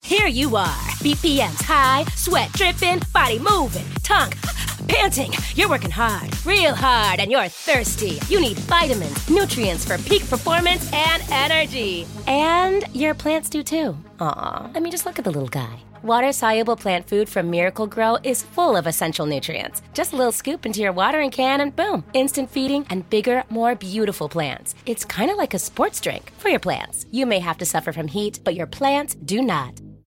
Here you are, BPMs high, sweat dripping, body moving, tongue panting. You're working hard, real hard, and you're thirsty. You need vitamins, nutrients for peak performance and energy. And your plants do too. Aw, I mean, just look at the little guy. Water-soluble plant food from Miracle Grow is full of essential nutrients. Just a little scoop into your watering can and boom, instant feeding and bigger, more beautiful plants. It's kind of like a sports drink for your plants. You may have to suffer from heat, but your plants do not.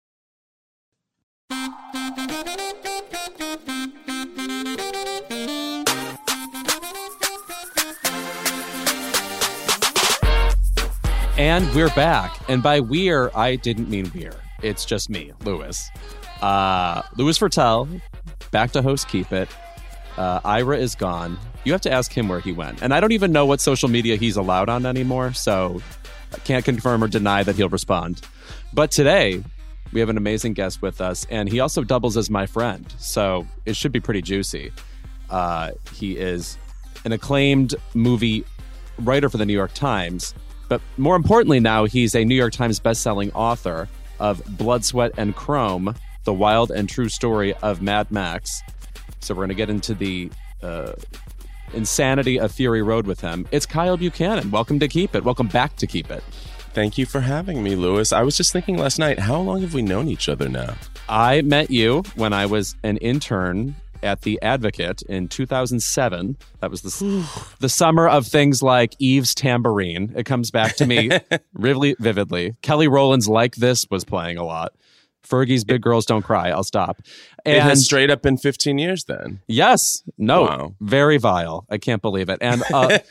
And we're back. And by we're, I didn't mean we're. It's just me, Louis. Louis Virtel, back to host Keep It. Ira is gone. You have to ask him where he went. And I don't even know what social media he's allowed on anymore, so I can't confirm or deny that he'll respond. But today, we have an amazing guest with us, and he also doubles as my friend, so it should be pretty juicy. He is an acclaimed movie writer for the New York Times, but more importantly now, he's a New York Times bestselling author of Blood, Sweat, and Chrome, the wild and true story of Mad Max. So we're going to get into the insanity of Fury Road with him. It's Kyle Buchanan. Welcome to Keep It. Welcome back to Keep It. Thank you for having me, Louis. I was just thinking last night, how long have we known each other now? I met you when I was an intern at The Advocate in 2007. That was the summer of things like Eve's Tambourine. It comes back to me really vividly. Kelly Rowland's Like This was playing a lot. Fergie's Big Girls Don't Cry. I'll stop. And it has straight up been 15 years then. Yes. No. Wow. Very vile. I can't believe it. And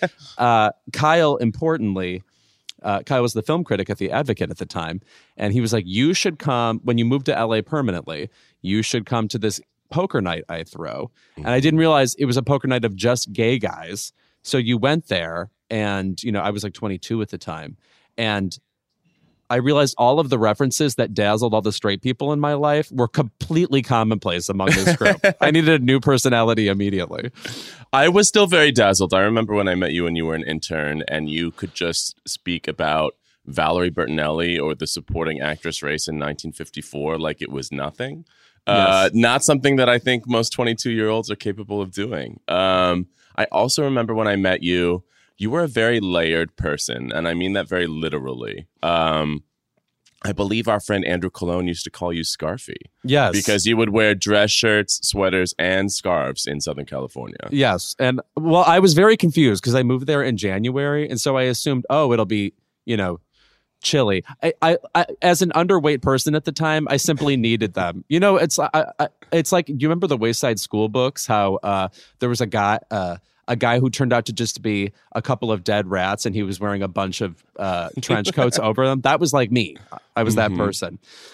Kyle, importantly, Kyle was the film critic at The Advocate at the time. And he was like, you should come, when you move to LA permanently, you should come to this poker night I throw. And I didn't realize it was a poker night of just gay guys. So you went there, and I was like 22 at the time, and I realized all of the references that dazzled all the straight people in my life were completely commonplace among this group. I needed a new personality immediately. I was still very dazzled. I remember when I met you when you were an intern and you could just speak about Valerie Bertinelli or the supporting actress race in 1954 like it was nothing. Yes. Not something that I think most 22-year-olds are capable of doing. I also remember when I met you, you were a very layered person, and I mean that very literally. I believe our friend Andrew Colon used to call you Scarfy. Yes. Because you would wear dress shirts, sweaters, and scarves in Southern California. Yes. And, well, I was very confused because I moved there in January, and so I assumed, it'll be, chilly. I as an underweight person at the time, I simply needed them. It's like, do you remember the Wayside School books? How there was a guy who turned out to just be a couple of dead rats, and he was wearing a bunch of trench coats over them. That was like me. I was that person.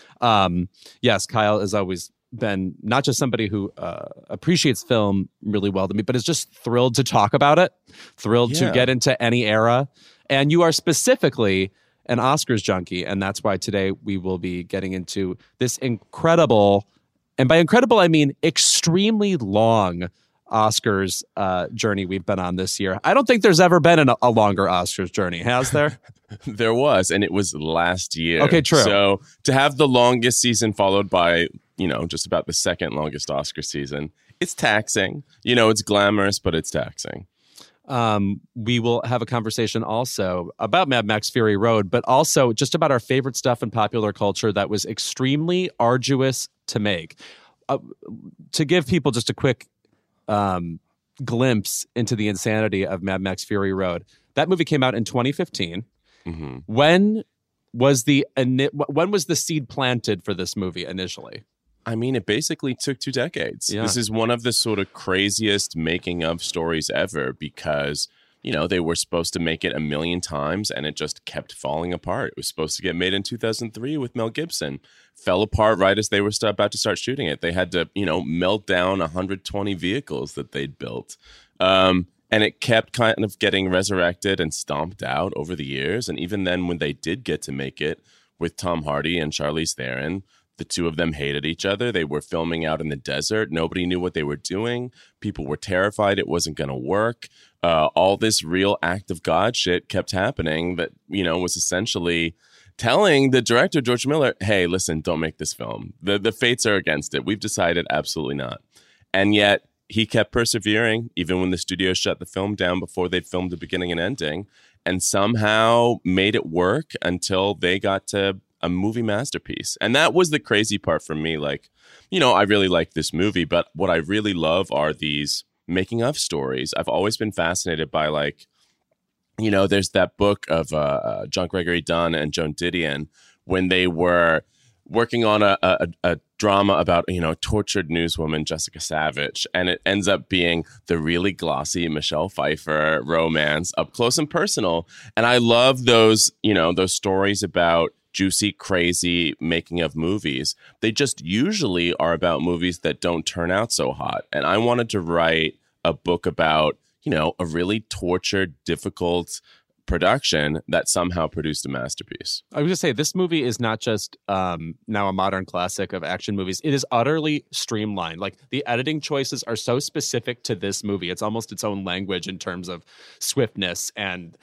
Yes, Kyle has always been not just somebody who appreciates film really well to me, but is just thrilled to talk about it, thrilled to get into any era. And you are specifically an Oscars junkie, and that's why today we will be getting into this incredible, and by incredible I mean extremely long Oscars journey we've been on this year. I don't think there's ever been a longer Oscars journey, has there? There was, and it was last year. Okay, true. So to have the longest season followed by, just about the second longest Oscar season, it's taxing. It's glamorous, but it's taxing. We will have a conversation also about Mad Max Fury Road, but also just about our favorite stuff in popular culture that was extremely arduous to make. To give people just a quick glimpse into the insanity of Mad Max Fury Road. That movie came out in 2015. Mm-hmm. When was the seed planted for this movie initially? I mean, it basically took 2 decades. Yeah. This is one of the sort of craziest making of stories ever because, they were supposed to make it 1 million times and it just kept falling apart. It was supposed to get made in 2003 with Mel Gibson. Fell apart right as they were about to start shooting it. They had to, melt down 120 vehicles that they'd built. And it kept kind of getting resurrected and stomped out over the years. And even then, when they did get to make it with Tom Hardy and Charlize Theron, the two of them hated each other. They were filming out in the desert. Nobody knew what they were doing. People were terrified it wasn't going to work. All this real act of God shit kept happening that, was essentially telling the director, George Miller, hey, listen, don't make this film. The fates are against it. We've decided absolutely not. And yet he kept persevering, even when the studio shut the film down before they'd filmed the beginning and ending, and somehow made it work until they got to a movie masterpiece. And that was the crazy part for me. Like, you know, I really like this movie, but what I really love are these making of stories. I've always been fascinated by, like, you know, there's that book of John Gregory Dunn and Joan Didion when they were working on a drama about, you know, tortured newswoman Jessica Savage, and it ends up being the really glossy Michelle Pfeiffer romance, up close and personal. And I love those, you know, those stories about juicy, crazy making of movies. They just usually are about movies that don't turn out so hot. And I wanted to write a book about, you know, a really tortured, difficult production that somehow produced a masterpiece. I was going to say, this movie is not just now a modern classic of action movies. It is utterly streamlined. Like, the editing choices are so specific to this movie. It's almost its own language in terms of swiftness and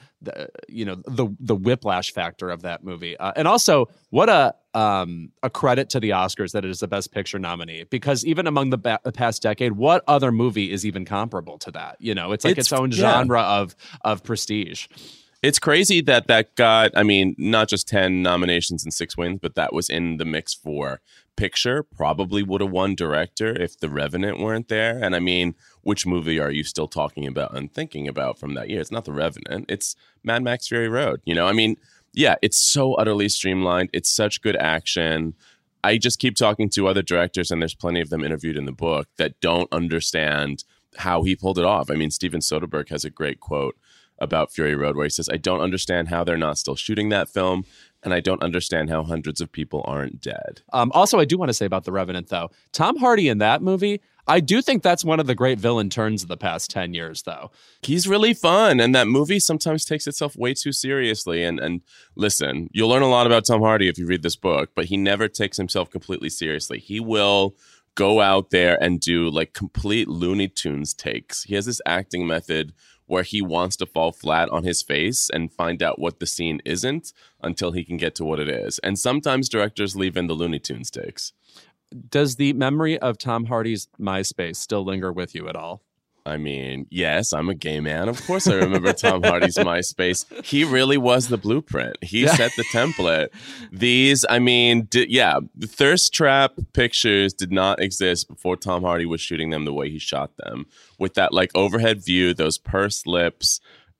the whiplash factor of that movie. And also, what a credit to the Oscars that it is the Best Picture nominee, because even among the past decade, what other movie is even comparable to that? You know, it's like its own genre of prestige. It's crazy that got, I mean, not just 10 nominations and 6 wins, but that was in the mix for picture. Probably would have won director if The Revenant weren't there. And I mean, which movie are you still talking about and thinking about from that year? It's not The Revenant. It's Mad Max Fury Road. You know, I mean, yeah, it's so utterly streamlined. It's such good action. I just keep talking to other directors, and there's plenty of them interviewed in the book, that don't understand how he pulled it off. I mean, Steven Soderbergh has a great quote about Fury Road where he says, I don't understand how they're not still shooting that film, and I don't understand how hundreds of people aren't dead. Also, I do want to say about The Revenant, though, Tom Hardy in that movie, I do think that's one of the great villain turns of the past 10 years, though. He's really fun, and that movie sometimes takes itself way too seriously. And listen, you'll learn a lot about Tom Hardy if you read this book, but he never takes himself completely seriously. He will go out there and do, like, complete Looney Tunes takes. He has this acting method where he wants to fall flat on his face and find out what the scene isn't until he can get to what it is. And sometimes directors leave in the Looney Tunes takes. Does the memory of Tom Hardy's MySpace still linger with you at all? I mean, yes, I'm a gay man. Of course I remember Tom Hardy's MySpace. He really was the blueprint. He set the template. These, I mean, the Thirst Trap pictures did not exist before Tom Hardy was shooting them the way he shot them. With that, like, overhead view, those pursed lips,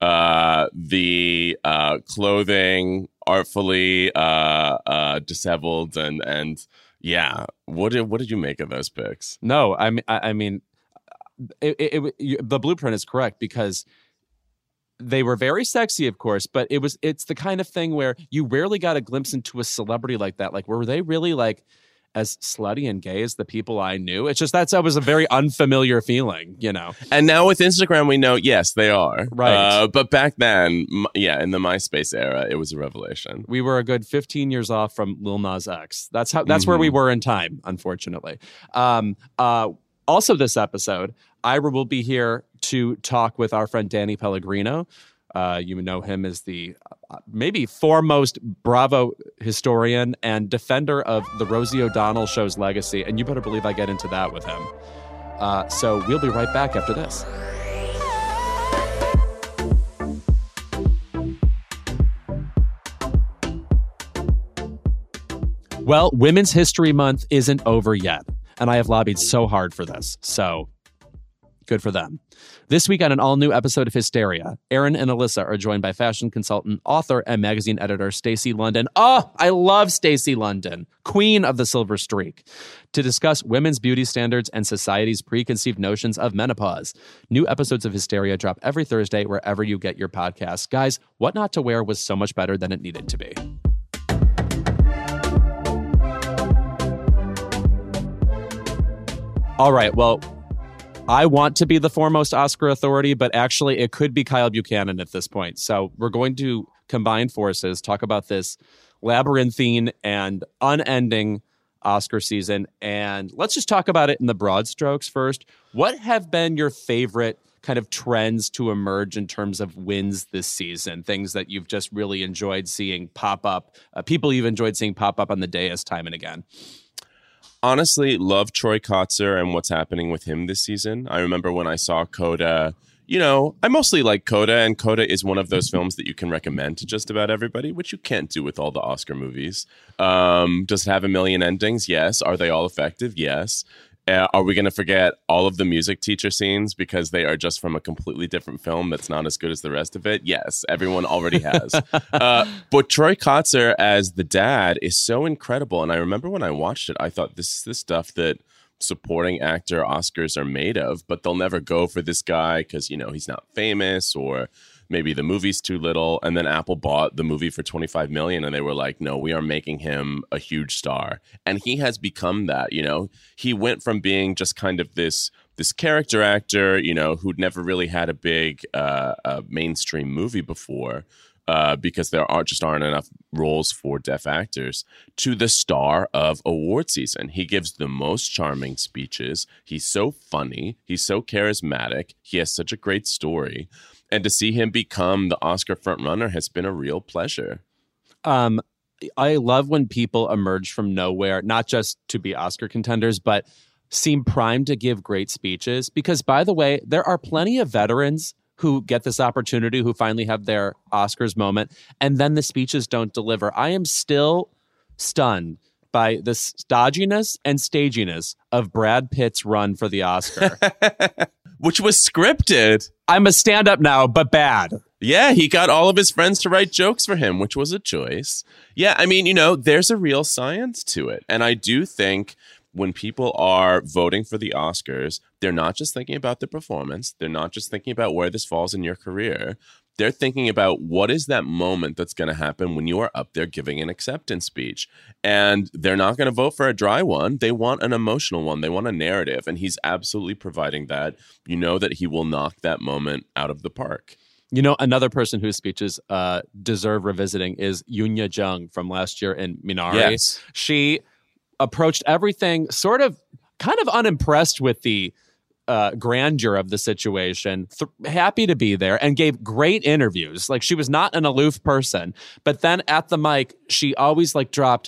the clothing artfully disheveled, and yeah. What did you make of those pics? No, I mean, the blueprint is correct, because they were very sexy, of course, but it's the kind of thing where you rarely got a glimpse into a celebrity like that. Like, were they really, like, as slutty and gay as the people I knew? It's just that was a very unfamiliar feeling, you know. And now with Instagram, we know, yes, they are. Right. But back then, in the MySpace era, it was a revelation. We were a good 15 years off from Lil Nas X. That's where we were in time, unfortunately. Also, this episode, Ira will be here to talk with our friend Danny Pellegrino. You know him as the maybe foremost Bravo historian and defender of the Rosie O'Donnell show's legacy. And you better believe I get into that with him. So we'll be right back after this. Well, Women's History Month isn't over yet, and I have lobbied so hard for this, so good for them. This week on an all-new episode of Hysteria, Erin and Alyssa are joined by fashion consultant, author, and magazine editor Stacey London. Oh, I love Stacey London, queen of the Silver Streak, to discuss women's beauty standards and society's preconceived notions of menopause. New episodes of Hysteria drop every Thursday wherever you get your podcasts. Guys, What Not to Wear was so much better than it needed to be. All right, well, I want to be the foremost Oscar authority, but actually it could be Kyle Buchanan at this point. So we're going to combine forces, talk about this labyrinthine and unending Oscar season. And let's just talk about it in the broad strokes first. What have been your favorite kind of trends to emerge in terms of wins this season? Things that you've just really enjoyed seeing pop up, people you've enjoyed seeing pop up on the dais time and again? Honestly, love Troy Kotsur and what's happening with him this season. I remember when I saw Coda. I mostly like Coda, and Coda is one of those films that you can recommend to just about everybody, which you can't do with all the Oscar movies. Does it have a million endings? Yes. Are they all effective? Yes. Are we going to forget all of the music teacher scenes because they are just from a completely different film that's not as good as the rest of it? Yes, everyone already has. But Troy Kotsur as the dad is so incredible. And I remember when I watched it, I thought this is the stuff that supporting actor Oscars are made of, but they'll never go for this guy because, he's not famous, or maybe the movie's too little. And then Apple bought the movie for $25 million and they were like, no, we are making him a huge star. And he has become that. He went from being just kind of this character actor, who'd never really had a big mainstream movie before, because there aren't enough roles for deaf actors, to the star of award season. He gives the most charming speeches. He's so funny. He's so charismatic. He has such a great story. And to see him become the Oscar frontrunner has been a real pleasure. I love when people emerge from nowhere, not just to be Oscar contenders, but seem primed to give great speeches. Because, by the way, there are plenty of veterans who get this opportunity, who finally have their Oscars moment, and then the speeches don't deliver. I am still stunned by the stodginess and staginess of Brad Pitt's run for the Oscar. Which was scripted. I'm a stand-up now, but bad. Yeah, he got all of his friends to write jokes for him, which was a choice. Yeah, I mean, there's a real science to it. And I do think when people are voting for the Oscars, they're not just thinking about the performance. They're not just thinking about where this falls in your career. They're thinking about what is that moment that's going to happen when you are up there giving an acceptance speech. And they're not going to vote for a dry one. They want an emotional one. They want a narrative. And he's absolutely providing that. You know that he will knock that moment out of the park. Another person whose speeches deserve revisiting is Yunya Jung from last year in Minari. Yes. She approached everything kind of unimpressed with the grandeur of the situation, happy to be there, and gave great interviews. Like, she was not an aloof person, but then at the mic, she always dropped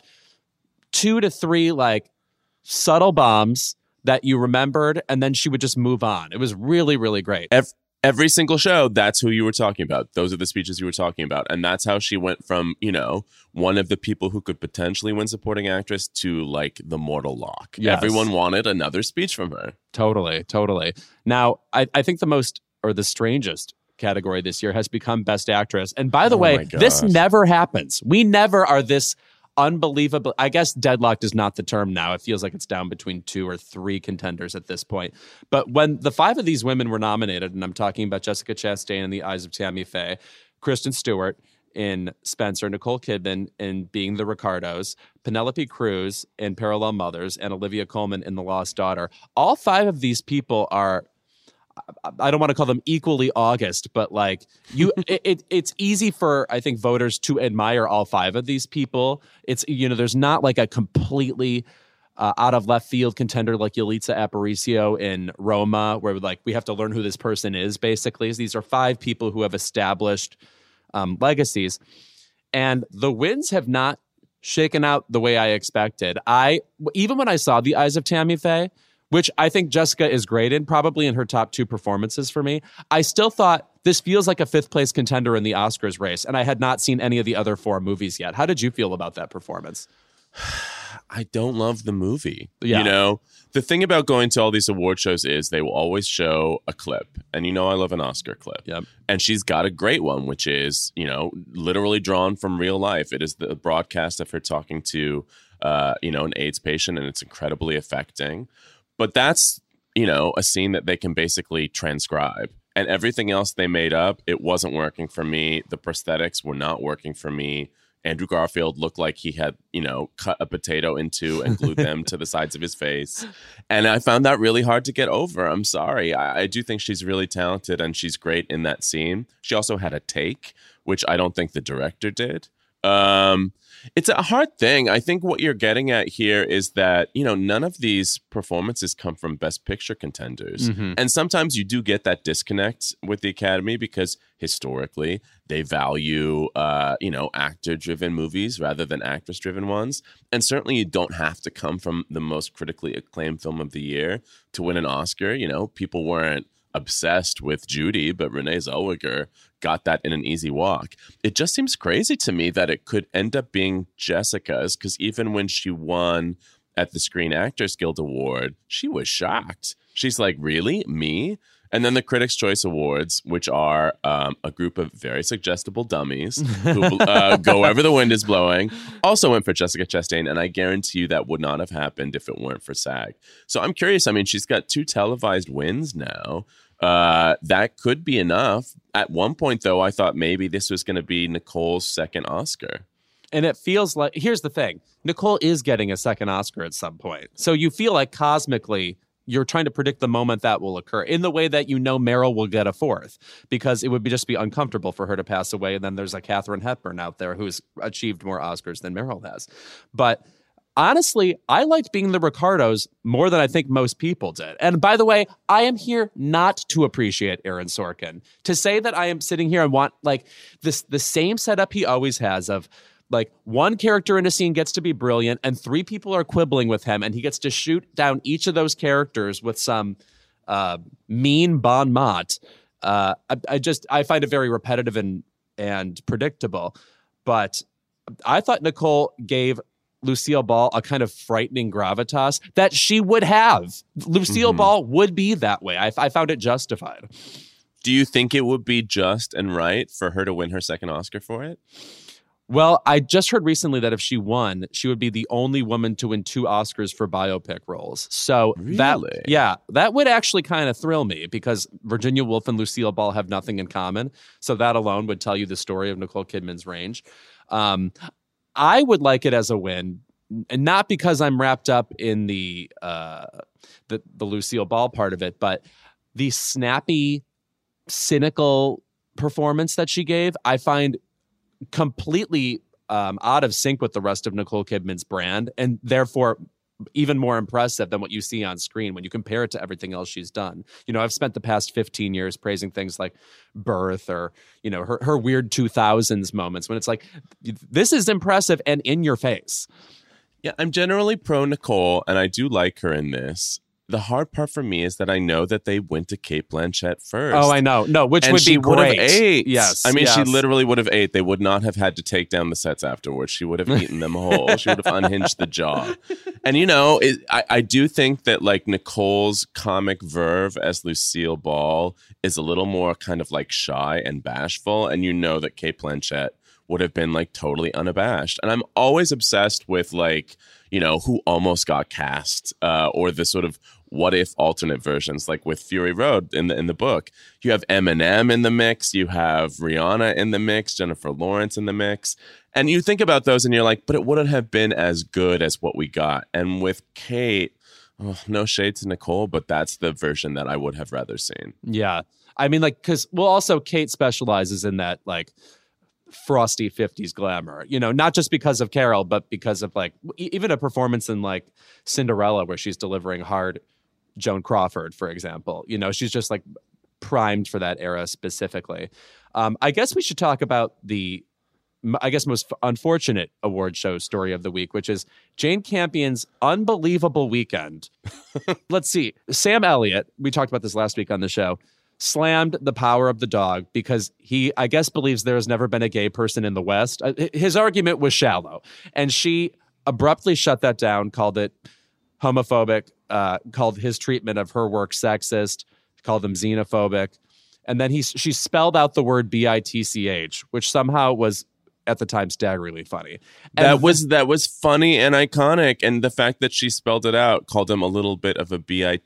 2 to 3 subtle bombs that you remembered, and then she would just move on. It was really, really great. Every single show, that's who you were talking about. Those are the speeches you were talking about. And that's how she went from, one of the people who could potentially win supporting actress to the mortal lock. Yes. Everyone wanted another speech from her. Totally. Now, I think the strangest category this year has become Best Actress. And by the way, this never happens. We never are this unbelievable. I guess deadlocked is not the term now. It feels like it's down between 2 or 3 contenders at this point. But when the 5 of these women were nominated, and I'm talking about Jessica Chastain in The Eyes of Tammy Faye, Kristen Stewart in Spencer, Nicole Kidman in Being the Ricardos, Penelope Cruz in Parallel Mothers, and Olivia Colman in The Lost Daughter. All 5 of these people are, I don't want to call them equally August, but it's easy for, I think, voters to admire all 5 of these people. It's, there's not a completely out of left field contender like Yalitza Aparicio in Roma, where we have to learn who this person is, basically. These are 5 people who have established legacies. And the wins have not shaken out the way I expected. Even when I saw The Eyes of Tammy Faye, which I think Jessica is great in, probably in her top 2 performances for me, I still thought this feels like a 5th place contender in the Oscars race, and I had not seen any of the other 4 movies yet. How did you feel about that performance? I don't love the movie. Yeah. The thing about going to all these award shows is they will always show a clip. And I love an Oscar clip. Yep. And she's got a great one, which is, literally drawn from real life. It is the broadcast of her talking to, an AIDS patient, and it's incredibly affecting. But that's, a scene that they can basically transcribe. And everything else they made up, it wasn't working for me. The prosthetics were not working for me. Andrew Garfield looked like he had, cut a potato into and glued them to the sides of his face. And I found that really hard to get over. I'm sorry. I do think she's really talented and she's great in that scene. She also had a take, which I don't think the director did. It's a hard thing. I think what you're getting at here is that, none of these performances come from Best Picture contenders. Mm-hmm. And sometimes you do get that disconnect with the Academy because historically they value, actor-driven movies rather than actress-driven ones. And certainly you don't have to come from the most critically acclaimed film of the year to win an Oscar. People weren't obsessed with Judy, but Renee Zellweger got that in an easy walk. It just seems crazy to me that it could end up being Jessica's, because even when she won at the Screen Actors Guild Award, she was shocked. She's like, really? Me? And then the Critics' Choice Awards, which are a group of very suggestible dummies who go wherever the wind is blowing, also went for Jessica Chastain. And I guarantee you that would not have happened if it weren't for SAG. So I'm curious. I mean, she's got 2 televised wins now. That could be enough. At one point, though, I thought maybe this was going to be Nicole's second Oscar. And it feels like, here's the thing, Nicole is getting a second Oscar at some point. So you feel like cosmically, you're trying to predict the moment that will occur in the way that Meryl will get a 4th, because it would just be uncomfortable for her to pass away. And then there's a Katharine Hepburn out there who's achieved more Oscars than Meryl has. But honestly, I liked Being the Ricardos more than I think most people did. And by the way, I am here not to appreciate Aaron Sorkin. To say that I am sitting here and want the same setup he always has of one character in a scene gets to be brilliant and 3 people are quibbling with him and he gets to shoot down each of those characters with some mean bon mot. I find it very repetitive and predictable. But I thought Nicole gave Lucille Ball a kind of frightening gravitas that she would have. Lucille Ball would be that way. I found it justified. Do you think it would be just and right for her to win her second Oscar for it? Well, I just heard recently that if she won, she would be the only woman to win 2 Oscars for biopic roles. So really? that would actually kind of thrill me, because Virginia Woolf and Lucille Ball have nothing in common. So that alone would tell you the story of Nicole Kidman's range. I would like it as a win, and not because I'm wrapped up in the Lucille Ball part of it, but the snappy, cynical performance that she gave, I find completely out of sync with the rest of Nicole Kidman's brand, and therefore even more impressive than what you see on screen when you compare it to everything else she's done. I've spent the past 15 years praising things like Birth or, her weird 2000s moments when it's like, this is impressive and in your face. Yeah, I'm generally pro Nicole, and I do like her in this. The hard part for me is that I know that they went to Cate Blanchett first. Oh, I know. No, which would be great. Would have ate. Yes. I mean, she literally would have ate. They would not have had to take down the sets afterwards. She would have eaten them whole. She would have unhinged the jaw. And, I do think that, Nicole's comic verve as Lucille Ball is a little more kind of, shy and bashful. And that Cate Blanchett would have been, totally unabashed. And I'm always obsessed with, who almost got cast or the sort of what if alternate versions, like with Fury Road in the book. You have Eminem in the mix, you have Rihanna in the mix, Jennifer Lawrence in the mix, and you think about those and you're like, but it wouldn't have been as good as what we got. And with Cate, no shade to Nicole, but that's the version that I would have rather seen. Yeah, I mean, because also Cate specializes in that frosty 50s glamour, not just because of Carol, but because of even a performance in Cinderella where she's delivering hard Joan Crawford, for example. She's just primed for that era specifically. I guess we should talk about the most unfortunate award show story of the week, which is Jane Campion's unbelievable weekend. Let's see. Sam Elliott, we talked about this last week on the show, slammed The Power of the Dog because he, I guess, believes there has never been a gay person in the West. His argument was shallow, and she abruptly shut that down, called it homophobic, called his treatment of her work sexist, called them xenophobic. And then she spelled out the word bitch, which somehow was at the time staggeringly funny. And that was funny and iconic. And the fact that she spelled it out, called him a little bit of a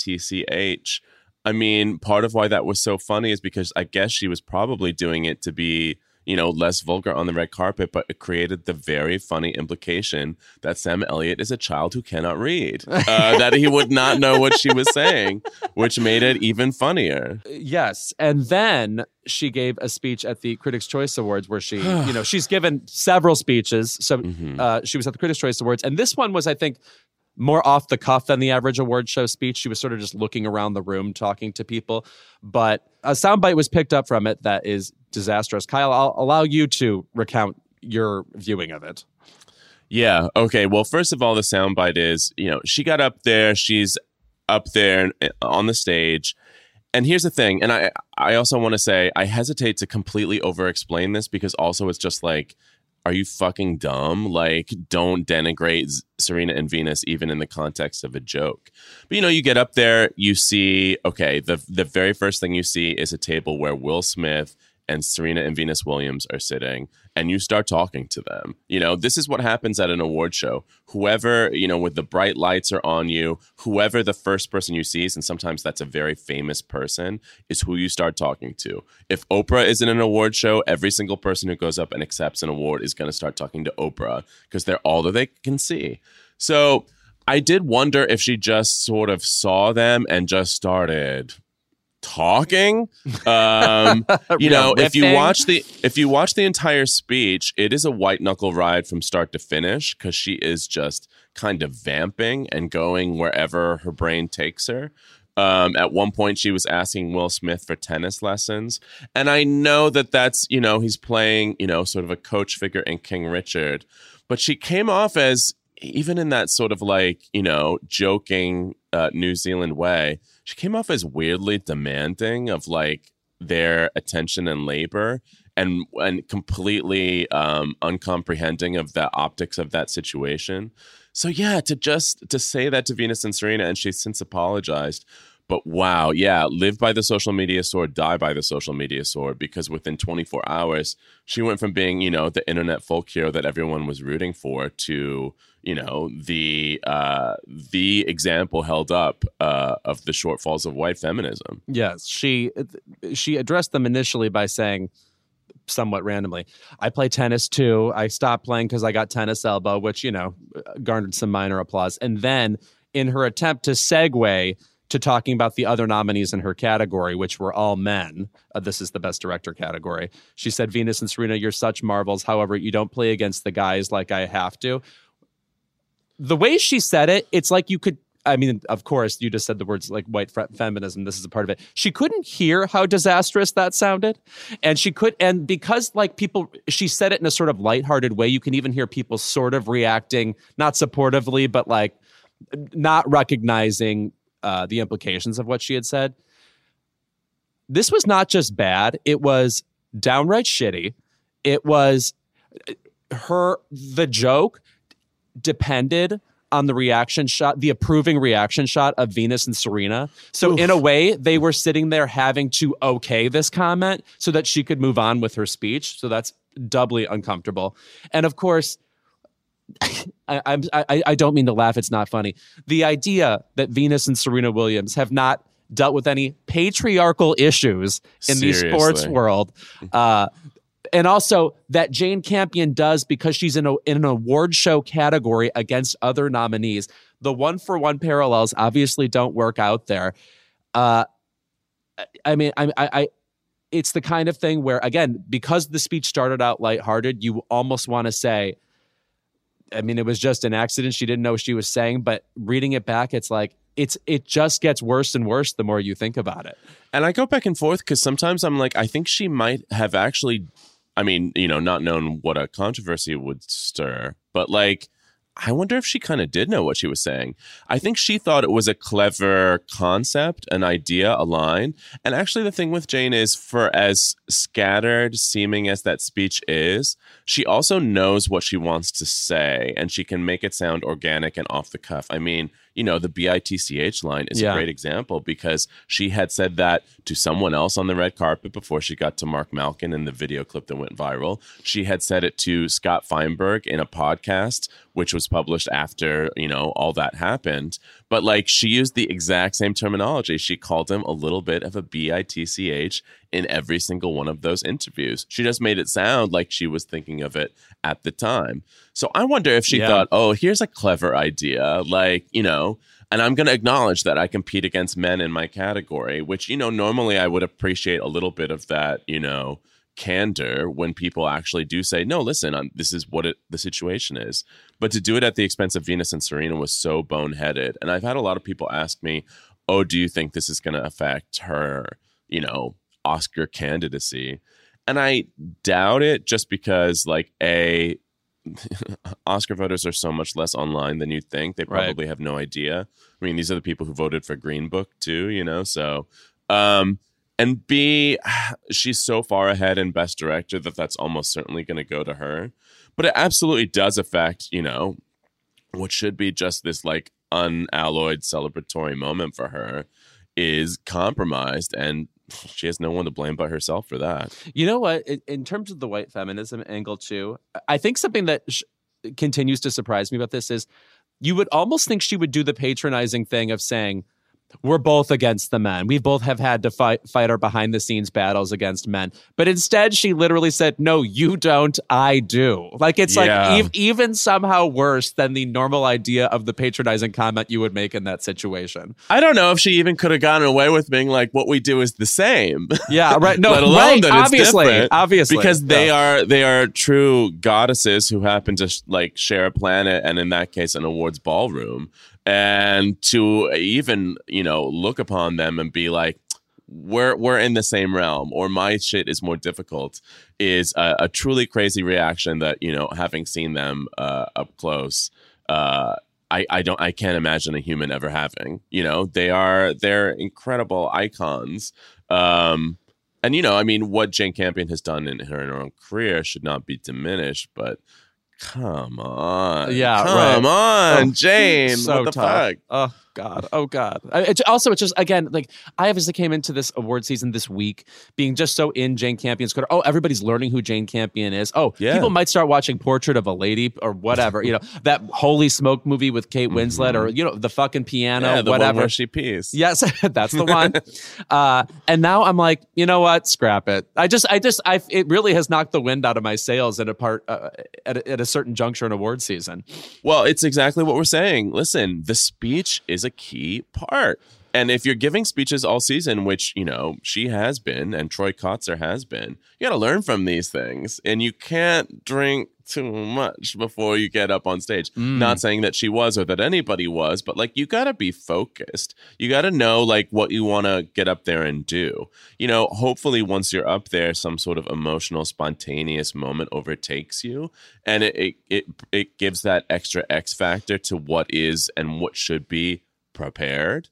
bitch. I mean, part of why that was so funny is because I guess she was probably doing it to be, less vulgar on the red carpet, but it created the very funny implication that Sam Elliott is a child who cannot read, that he would not know what she was saying, which made it even funnier. Yes. And then she gave a speech at the Critics' Choice Awards where she, she's given several speeches. So she was at the Critics' Choice Awards. And this one was, I think, more off the cuff than the average award show speech. She was sort of just looking around the room, talking to people. But a soundbite was picked up from it that is disastrous. Kyle, I'll allow you to recount your viewing of it. Yeah. Okay. Well, first of all, the soundbite is, she got up there. She's up there on the stage. And here's the thing. And I also want to say, I hesitate to completely over-explain this because also it's just like, are you fucking dumb? Like, don't denigrate Serena and Venus even in the context of a joke. But, you get up there, you see, okay, the very first thing you see is a table where Will Smith and Serena and Venus Williams are sitting, and you start talking to them. This is what happens at an award show. Whoever, with the bright lights are on you, whoever the first person you see, and sometimes that's a very famous person, is who you start talking to. If Oprah is in an award show, every single person who goes up and accepts an award is going to start talking to Oprah because they're all that they can see. So I did wonder if she just sort of saw them and just started talking. If you watch the entire speech, it is a white knuckle ride from start to finish because she is just kind of vamping and going wherever her brain takes her. At one point she was asking Will Smith for tennis lessons, and I know that's he's playing sort of a coach figure in King Richard, but she came off as, even in that sort of like joking New Zealand way, she came off as weirdly demanding of like their attention and labor, and completely uncomprehending of the optics of that situation. So yeah, to say that to Venus and Serena, and she's since apologized. But wow, yeah, live by the social media sword, die by the social media sword, because within 24 hours, she went from being, the internet folk hero that everyone was rooting for to, the example held up of the shortfalls of white feminism. Yes, she addressed them initially by saying, somewhat randomly, I play tennis too. I stopped playing because I got tennis elbow, which, garnered some minor applause. And then in her attempt to segue to talking about the other nominees in her category, which were all men. This is the Best Director category. She said, Venus and Serena, you're such marvels. However, you don't play against the guys like I have to. The way she said it, it's like you could, of course, you just said the words like white feminism. This is a part of it. She couldn't hear how disastrous that sounded. And because like people, she said it in a sort of lighthearted way, you can even hear people sort of reacting, not supportively, but like not recognizing the implications of what she had said. This was not just bad. It was downright shitty. It was the joke depended on the reaction shot, the approving reaction shot of Venus and Serena. So in a way, they were sitting there having to okay this comment so that she could move on with her speech. So that's doubly uncomfortable. And of course, I don't mean to laugh. It's not funny. The idea that Venus and Serena Williams have not dealt with any patriarchal issues in the sports world, and also that Jane Campion does because she's in an award show category against other nominees. The one-for-one parallels obviously don't work out there. It's the kind of thing where, again, because the speech started out lighthearted, you almost want to say, it was just an accident. She didn't know what she was saying, but reading it back, it's like, it just gets worse and worse the more you think about it. And I go back and forth because sometimes I'm like, I think she might have actually, not known what a controversy would stir, but like, I wonder if she kind of did know what she was saying. I think she thought it was a clever concept, an idea, a line. And actually the thing with Jane is, for as scattered seeming as that speech is, she also knows what she wants to say, and she can make it sound organic and off the cuff. The BITCH line is a great example, because she had said that to someone else on the red carpet before she got to Mark Malkin in the video clip that went viral. She had said it to Scott Feinberg in a podcast, which was published after, all that happened. But like she used the exact same terminology. She called him a little bit of a bitch in every single one of those interviews. She just made it sound like she was thinking of it at the time. So I wonder if she thought, oh, here's a clever idea. Like, you know, and I'm going to acknowledge that I compete against men in my category, which, you know, normally I would appreciate a little bit of that, you know, candor when people actually do say, no, listen, this is what the situation is. But to do it at the expense of Venus and Serena was so boneheaded. And I've had a lot of people ask me, oh, do you think this is going to affect her, you know, Oscar candidacy? And I doubt it, just because, like, Oscar voters are so much less online than you'd think. They probably have no idea. I mean, these are the people who voted for Green Book too, you know? So, and B, she's so far ahead in Best Director that's almost certainly going to go to her. But it absolutely does affect, you know, what should be just this like unalloyed celebratory moment for her is compromised, and she has no one to blame but herself for that. You know what? In terms of the white feminism angle too, I think something that continues to surprise me about this is you would almost think she would do the patronizing thing of saying, we're both against the men. We both have had to fight our behind the scenes battles against men. But instead, she literally said, no, you don't, I do. Like, it's like even somehow worse than the normal idea of the patronizing comment you would make in that situation. I don't know if she even could have gotten away with being like, what we do is the same. Yeah, right. No, let alone that obviously, it's different. Obviously. Because they are true goddesses who happen to like share a planet, and in that case, an awards ballroom. And to even, you know, look upon them and be like, we're in the same realm, or my shit is more difficult, is a truly crazy reaction that, you know, having seen them up close, I can't imagine a human ever having. You know, they're incredible icons. And, you know, I mean, what Jane Campion has done in her own career should not be diminished, but come on. Yeah, come on, Jane. So what the tough. fuck? Oh God. It's just, again, like, I obviously came into this award season this week being just so in Jane Campion's Twitter. Oh, everybody's learning who Jane Campion is. Oh, people might start watching Portrait of a Lady or whatever. You know, that Holy Smoke movie with Kate Winslet, or, you know, the fucking piano, the whatever. one where she pees. Yes, that's the one. And now I'm like, you know what? Scrap it. It really has knocked the wind out of my sails at a certain juncture in award season. Well, it's exactly what we're saying. Listen, the speech is a key part. And if you're giving speeches all season, which, you know, she has been, and Troy Kotzer has been, you got to learn from these things. And you can't drink too much before you get up on stage. Not saying that she was or that anybody was, but like, you got to be focused. You got to know like what you want to get up there and do. You know, hopefully once you're up there, some sort of emotional, spontaneous moment overtakes you, and it gives that extra X factor to what is and what should be prepared.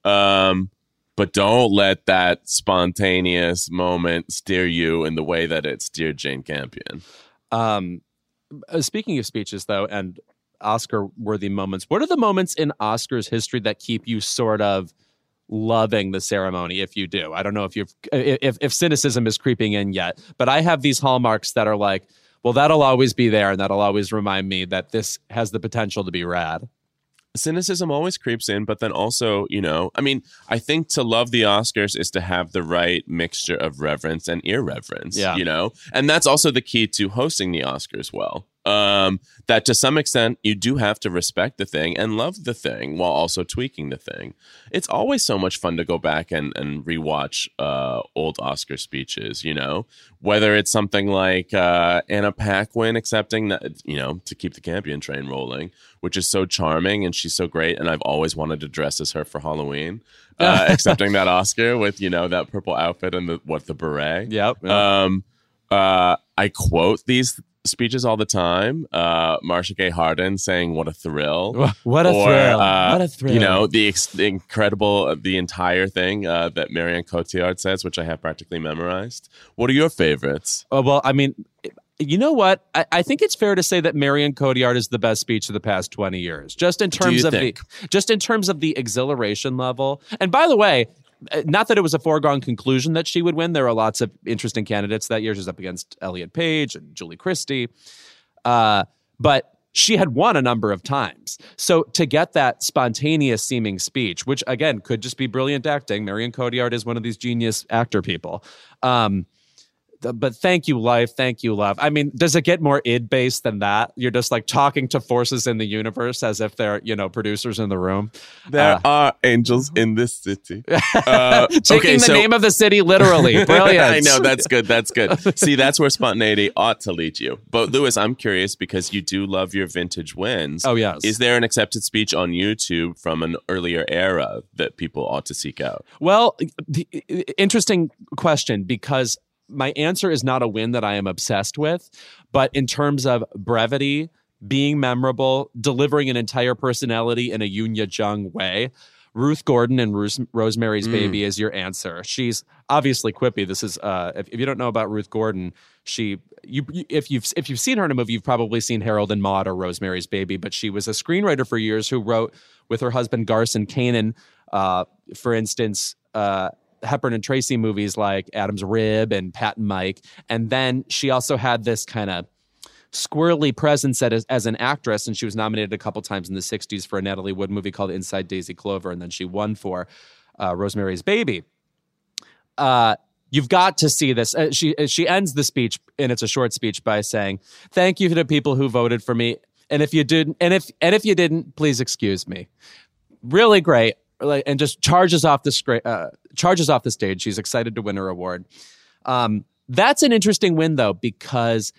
But don't let that spontaneous moment steer you in the way that it steered Jane Campion. Speaking of speeches, though, and Oscar-worthy moments, what are the moments in Oscars history that keep you sort of loving the ceremony, if you do? I don't know if cynicism is creeping in yet, but I have these hallmarks that are like, well, that'll always be there, and that'll always remind me that this has the potential to be rad. Cynicism always creeps in, but then also, you know, I mean, I think to love the Oscars is to have the right mixture of reverence and irreverence, you know, and that's also the key to hosting the Oscars well. That to some extent you do have to respect the thing and love the thing while also tweaking the thing. It's always so much fun to go back and rewatch old Oscar speeches, you know, whether it's something like Anna Paquin accepting that, you know, to keep the Campion train rolling, which is so charming and she's so great, and I've always wanted to dress as her for Halloween. Accepting that Oscar with, you know, that purple outfit and the beret. Yep. I quote these speeches all the time. Marcia Gay Harden saying, "What a thrill! What a thrill! What a thrill!" You know, the incredible, the entire thing that Marianne Cotillard says, which I have practically memorized. What are your favorites? Well, I mean, you know what? I think it's fair to say that Marianne Cotillard is the best speech of the past 20 years, just in terms of the exhilaration level. And by the way, not that it was a foregone conclusion that she would win. There are lots of interesting candidates that year. She's up against Elliot Page and Julie Christie. But she had won a number of times. So to get that spontaneous seeming speech, which again could just be brilliant acting, Marion Cotillard is one of these genius actor people. But thank you, life. Thank you, love. I mean, does it get more id-based than that? You're just like talking to forces in the universe as if they're, producers in the room. There are angels in this city. Taking the name of the city literally. Brilliant. I know. That's good. That's good. See, that's where spontaneity ought to lead you. But Louis, I'm curious because you do love your vintage wins. Oh, yes. Is there an accepted speech on YouTube from an earlier era that people ought to seek out? Well, interesting question, because my answer is not a win that I am obsessed with, but in terms of brevity, being memorable, delivering an entire personality in a Yoon Ye-jung way, Ruth Gordon and Rosemary's Baby is your answer. She's obviously quippy. This is if you don't know about Ruth Gordon, if you've seen her in a movie, you've probably seen Harold and Maude or Rosemary's Baby. But she was a screenwriter for years who wrote with her husband Garson Kanin, for instance, Hepburn and Tracy movies like Adam's Rib and Pat and Mike. And then she also had this kind of squirrely presence as an actress, and she was nominated a couple times in the 60s for a Natalie Wood movie called Inside Daisy Clover, and then she won for Rosemary's Baby. You've got to see this. She ends the speech, and it's a short speech, by saying, "Thank you to the people who voted for me, and if you didn't, please excuse me." Really great. And just charges off the stage. She's excited to win her award. That's an interesting win, though, because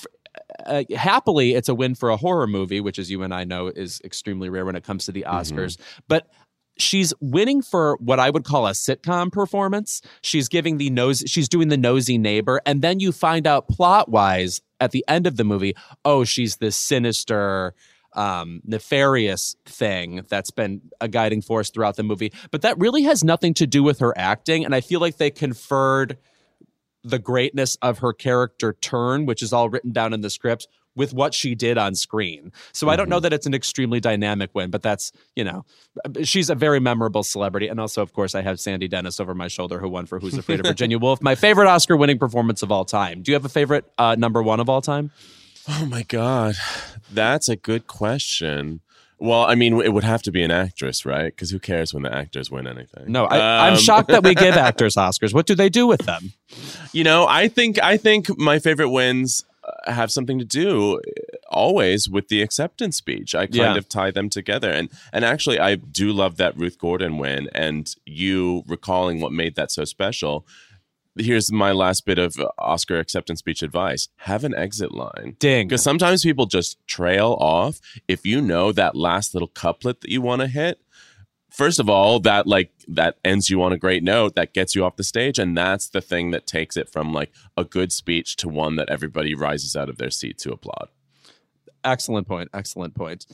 happily it's a win for a horror movie, which, as you and I know, is extremely rare when it comes to the Oscars. But she's winning for what I would call a sitcom performance. She's doing the nosy neighbor, and then you find out plot-wise at the end of the movie, oh, she's this sinister, nefarious thing that's been a guiding force throughout the movie. But that really has nothing to do with her acting, and I feel like they conferred the greatness of her character turn, which is all written down in the script, with what she did on screen. So I don't know that it's an extremely dynamic win, but that's, she's a very memorable celebrity. And also, of course, I have Sandy Dennis over my shoulder, who won for Who's Afraid of Virginia Woolf, my favorite Oscar-winning performance of all time. Do you have a favorite number one of all time? Oh, my God. That's a good question. Well, I mean, it would have to be an actress, right? Because who cares when the actors win anything? No, I'm shocked that we give actors Oscars. What do they do with them? I think my favorite wins have something to do always with the acceptance speech. I kind of tie them together. And actually, I do love that Ruth Gordon win, and you recalling what made that so special. Here's my last bit of Oscar acceptance speech advice. Have an exit line. Ding. Because sometimes people just trail off. If you know that last little couplet that you want to hit, first of all, that ends you on a great note, that gets you off the stage. And that's the thing that takes it from like a good speech to one that everybody rises out of their seat to applaud. Excellent point. Excellent point.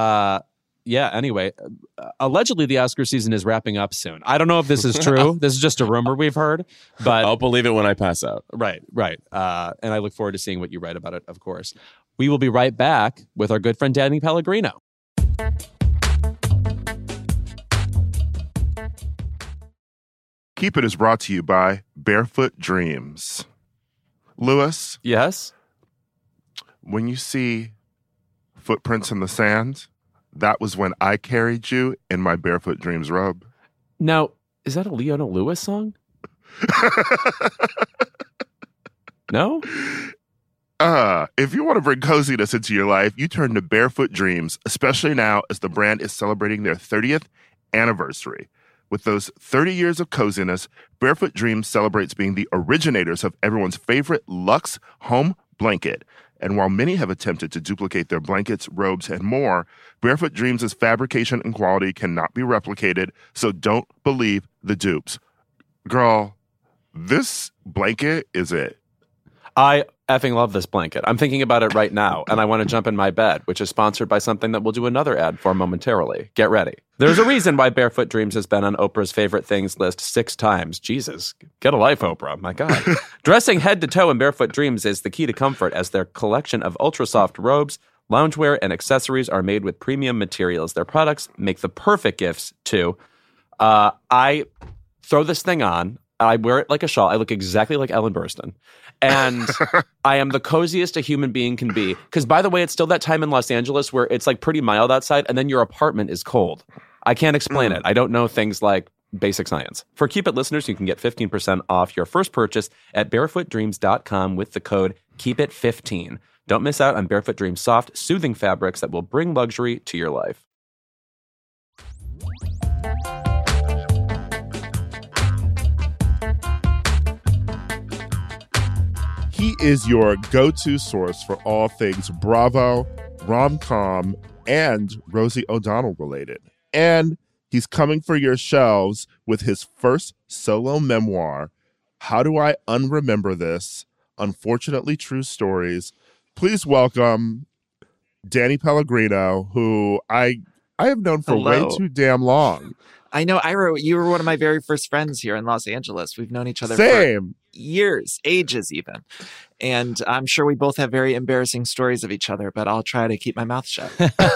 Anyway, allegedly the Oscar season is wrapping up soon. I don't know if this is true. This is just a rumor we've heard, but I'll believe it when I pass out. Right. And I look forward to seeing what you write about it, of course. We will be right back with our good friend Danny Pellegrino. Keep It is brought to you by Barefoot Dreams. Louis? Yes? When you see footprints in the sand, that was when I carried you in my Barefoot Dreams robe. Now, is that a Leona Lewis song? No? If you want to bring coziness into your life, you turn to Barefoot Dreams, especially now as the brand is celebrating their 30th anniversary. With those 30 years of coziness, Barefoot Dreams celebrates being the originators of everyone's favorite luxe home blanket. And while many have attempted to duplicate their blankets, robes, and more, Barefoot Dreams' fabrication and quality cannot be replicated, so don't believe the dupes. Girl, this blanket is it. I effing love this blanket. I'm thinking about it right now, and I want to jump in my bed, which is sponsored by something that we'll do another ad for momentarily. Get ready. There's a reason why Barefoot Dreams has been on Oprah's favorite things list 6 times. Jesus, get a life, Oprah. My God. Dressing head to toe in Barefoot Dreams is the key to comfort, as their collection of ultra-soft robes, loungewear, and accessories are made with premium materials. Their products make the perfect gifts, too. I throw this thing on. I wear it like a shawl. I look exactly like Ellen Burstyn. And I am the coziest a human being can be. Because, by the way, it's still that time in Los Angeles where it's like pretty mild outside and then your apartment is cold. I can't explain it. I don't know things like basic science. For Keep It listeners, you can get 15% off your first purchase at barefootdreams.com with the code KEEPIT15. Don't miss out on Barefoot Dreams soft, soothing fabrics that will bring luxury to your life. He is your go-to source for all things Bravo, rom-com, and Rosie O'Donnell related. And he's coming for your shelves with his first solo memoir, How Do I Unremember This? Unfortunately True Stories. Please welcome Danny Pellegrino, who I have known for way too damn long. I know, Ira, you were one of my very first friends here in Los Angeles. We've known each other for years, ages even. And I'm sure we both have very embarrassing stories of each other, but I'll try to keep my mouth shut.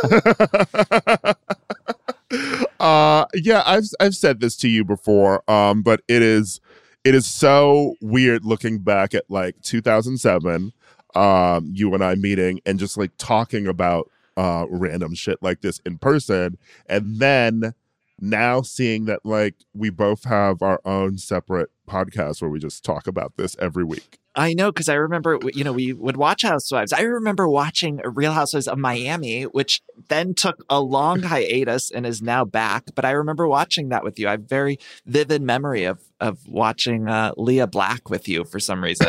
Yeah, I've said this to you before, but it is so weird looking back at like 2007, you and I meeting and just like talking about random shit like this in person, and then now seeing that like we both have our own separate podcasts where we just talk about this every week. I know, because I remember, we would watch Housewives. I remember watching Real Housewives of Miami, which then took a long hiatus and is now back. But I remember watching that with you. I have very vivid memory of watching Leah Black with you for some reason.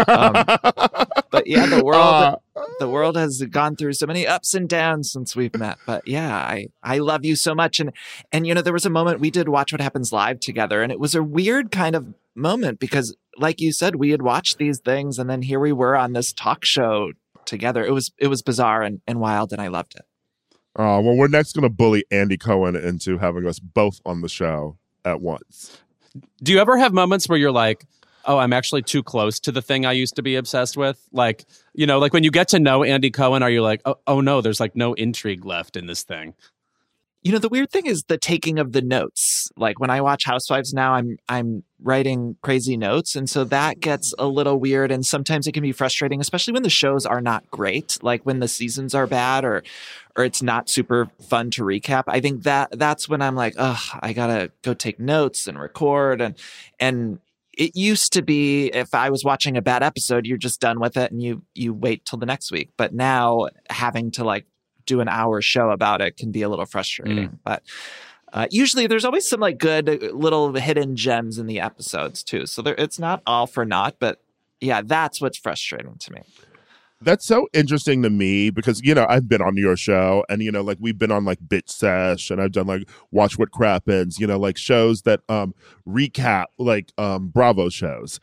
But yeah, the world has gone through so many ups and downs since we've met. But yeah, I love you so much. And there was a moment we did Watch What Happens Live together, and it was a weird kind of moment because, like you said, we had watched these things and then here we were on this talk show together. It was bizarre and wild, and I loved it. Well, we're next going to bully Andy Cohen into having us both on the show at once. Do you ever have moments where you're like, oh, I'm actually too close to the thing I used to be obsessed with? Like, like when you get to know Andy Cohen, are you like, oh no, there's like no intrigue left in this thing? The weird thing is the taking of the notes. Like when I watch Housewives now, I'm writing crazy notes. And so that gets a little weird. And sometimes it can be frustrating, especially when the shows are not great, like when the seasons are bad or it's not super fun to recap. I think that's when I'm like, oh, I gotta go take notes and record. And it used to be if I was watching a bad episode, you're just done with it and you wait till the next week. But now having to like do an hour show about it can be a little frustrating. But usually there's always some like good little hidden gems in the episodes too. So it's not all for naught, but yeah, that's what's frustrating to me. That's so interesting to me because, I've been on your show and, like we've been on like Bitch Sesh and I've done like Watch What Crappens, like shows that recap like Bravo shows.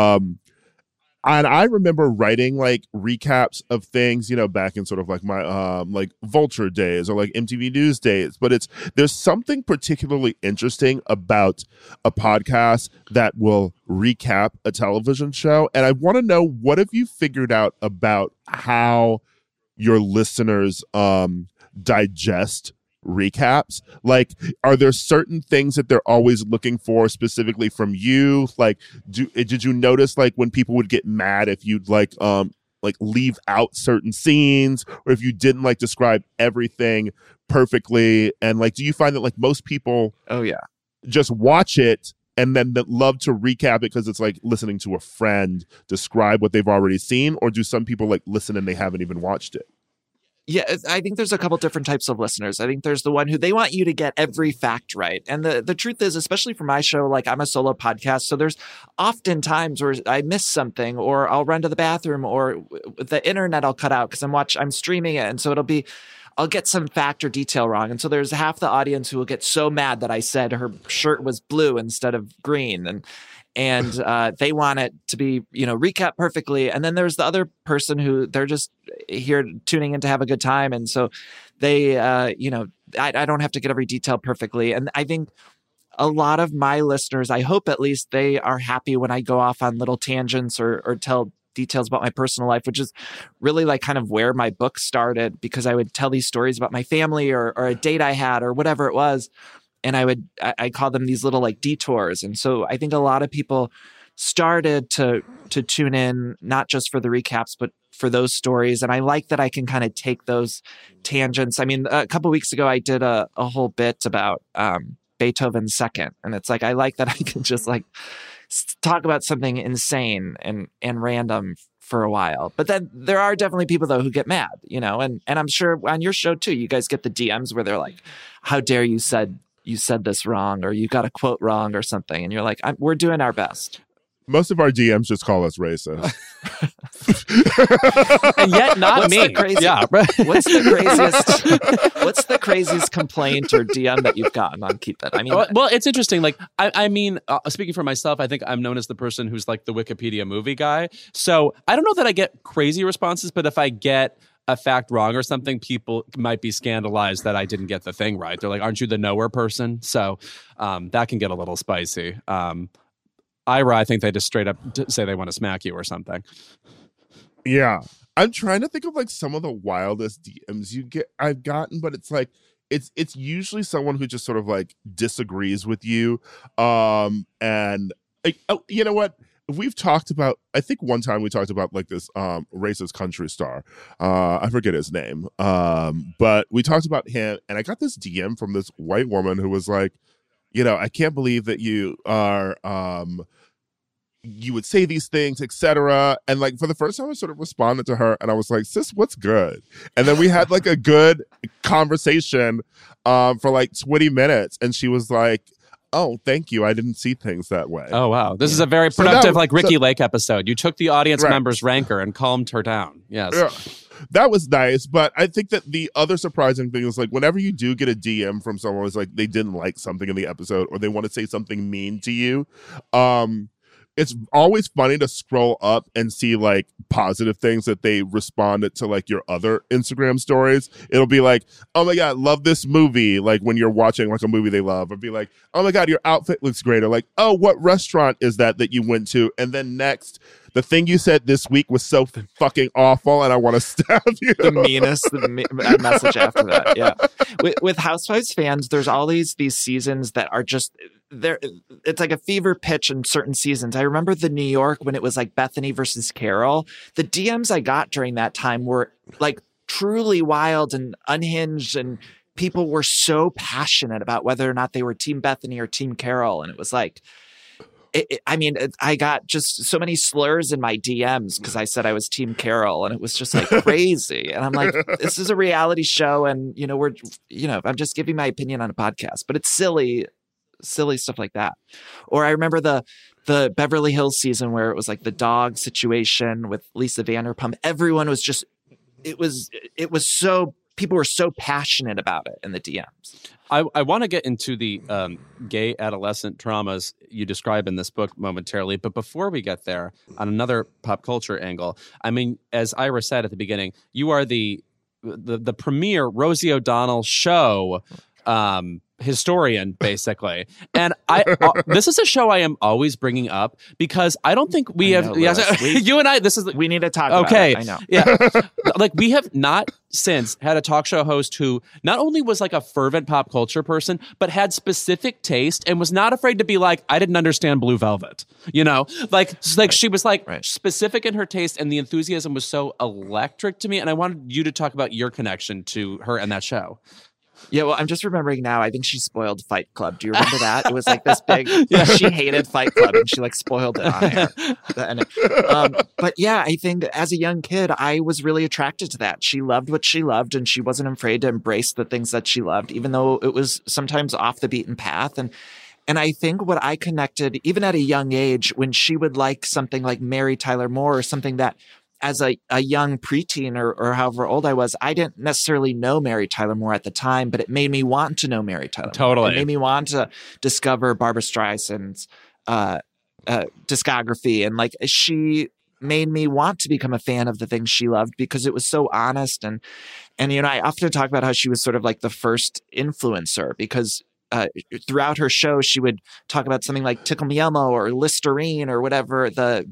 And I remember writing like recaps of things, back in sort of like my like Vulture days or like MTV News days. But there's something particularly interesting about a podcast that will recap a television show. And I want to know, what have you figured out about how your listeners digest recaps? Like, are there certain things that they're always looking for specifically from you? Like, did you notice like when people would get mad if you'd like leave out certain scenes, or if you didn't like describe everything perfectly? And like, do you find that like most people just watch it and then love to recap it because it's like listening to a friend describe what they've already seen? Or do some people like listen and they haven't even watched it? Yeah, I think there's a couple different types of listeners. I think there's the one who they want you to get every fact right. And the truth is, especially for my show, like I'm a solo podcast. So there's often times where I miss something, or I'll run to the bathroom, or the internet I'll cut out because I'm streaming it. And so I'll get some fact or detail wrong. And so there's half the audience who will get so mad that I said her shirt was blue instead of green. And they want it to be, recap perfectly. And then there's the other person who they're just here tuning in to have a good time. And so they, I don't have to get every detail perfectly. And I think a lot of my listeners, I hope at least, they are happy when I go off on little tangents or tell details about my personal life, which is really like kind of where my book started, because I would tell these stories about my family or a date I had or whatever it was. I call them these little like detours. And so I think a lot of people started to tune in, not just for the recaps, but for those stories. And I like that I can kind of take those tangents. I mean, a couple of weeks ago, I did a whole bit about Beethoven's Second. And it's like, I like that I can just like talk about something insane and random for a while. But then there are definitely people, though, who get mad, you know, and I'm sure on your show, too, you guys get the DMs where they're like, how dare you said this wrong, or you got a quote wrong or something. And you're like, we're doing our best. Most of our DMs just call us racist. And yet not me. Yeah. What's the craziest complaint or DM that you've gotten on Keep It? I mean, well, it's interesting. Like, I mean, speaking for myself, I think I'm known as the person who's like the Wikipedia movie guy. So I don't know that I get crazy responses, but if I get a fact wrong or something, people might be scandalized that I didn't get the thing right. They're like, aren't you the knower person? So that can get a little spicy. Ira, I think they just straight up say they want to smack you or something. Yeah. I'm trying to think of like some of the wildest DMs I've gotten, but it's like it's usually someone who just sort of like disagrees with you. And you know what? We've talked about, I think one time we talked about like this racist country star. I forget his name. But we talked about him, and I got this DM from this white woman who was like, you know, I can't believe that you are, you would say these things, etc. And like for the first time, I sort of responded to her, and I was like, "Sis, what's good?" And then we had like a good conversation for like 20 minutes, and she was like, "Oh, thank you. I didn't see things that way." Oh wow, this is a very productive Ricky Lake episode. You took the audience member's rancor and calmed her down. Yes. Yeah. That was nice, but I think that the other surprising thing is like whenever you do get a DM from someone who's like they didn't like something in the episode or they want to say something mean to you, it's always funny to scroll up and see like positive things that they responded to like your other Instagram stories. It'll be like, oh my God, love this movie. Like when you're watching like a movie they love, or be like, oh my God, your outfit looks great. Or like, oh, what restaurant is that you went to? And then next, the thing you said this week was so fucking awful, and I want to stab you. The meanest message after that. Yeah. With Housewives fans, there's all these seasons that are just there. It's like a fever pitch in certain seasons. I remember the New York when it was like Bethany versus Carol. The DMs I got during that time were like truly wild and unhinged, and people were so passionate about whether or not they were Team Bethany or Team Carol, and it was like. I got just so many slurs in my DMs because I said I was Team Carol, and it was just like crazy. And I'm like, this is a reality show, and I'm just giving my opinion on a podcast, but it's silly stuff like that. Or I remember the Beverly Hills season where it was like the dog situation with Lisa Vanderpump. Everyone was just, it was so. People were so passionate about it in the DMs. I want to get into the gay adolescent traumas you describe in this book momentarily. But before we get there, on another pop culture angle, I mean, as Ira said at the beginning, you are the premier Rosie O'Donnell show historian, basically. And this is a show I am always bringing up because I don't think we have. You and I. We need to talk. Okay, about it. I know. Yeah, like we have not since had a talk show host who not only was like a fervent pop culture person, but had specific taste and was not afraid to be like, I didn't understand Blue Velvet. You know, like she was like specific in her taste, and the enthusiasm was so electric to me. And I wanted you to talk about your connection to her and that show. Yeah, well, I'm just remembering now. I think she spoiled Fight Club. Do you remember that? It was like this big. She hated Fight Club, and she like spoiled it on air. But yeah, I think as a young kid, I was really attracted to that. She loved what she loved, and she wasn't afraid to embrace the things that she loved, even though it was sometimes off the beaten path. And I think what I connected, even at a young age, when she would like something like Mary Tyler Moore or something that. As a young preteen or however old I was, I didn't necessarily know Mary Tyler Moore at the time, but it made me want to know Mary Tyler Moore. Totally. It made me want to discover Barbra Streisand's discography. And like she made me want to become a fan of the things she loved because it was so honest. And I often talk about how she was sort of like the first influencer because throughout her show, she would talk about something like Tickle Me Elmo or Listerine or whatever the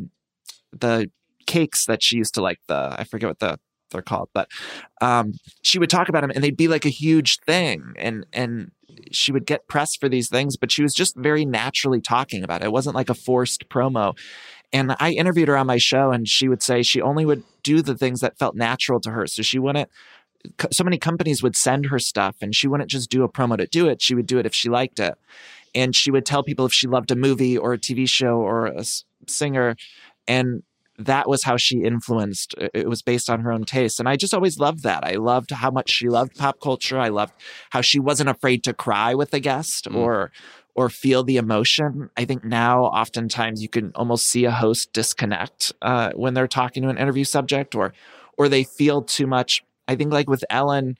cakes that she used to like I forget what they're called, but she would talk about them and they'd be like a huge thing. And she would get press for these things, but she was just very naturally talking about it. It wasn't like a forced promo. And I interviewed her on my show, and she would say she only would do the things that felt natural to her. So she wouldn't, so many companies would send her stuff, and she wouldn't just do a promo to do it. She would do it if she liked it. And she would tell people if she loved a movie or a TV show or a singer. And that was how she influenced. It was based on her own taste. And I just always loved that. I loved how much she loved pop culture. I loved how she wasn't afraid to cry with a guest or feel the emotion. I think now oftentimes you can almost see a host disconnect when they're talking to an interview subject or they feel too much. I think like with Ellen,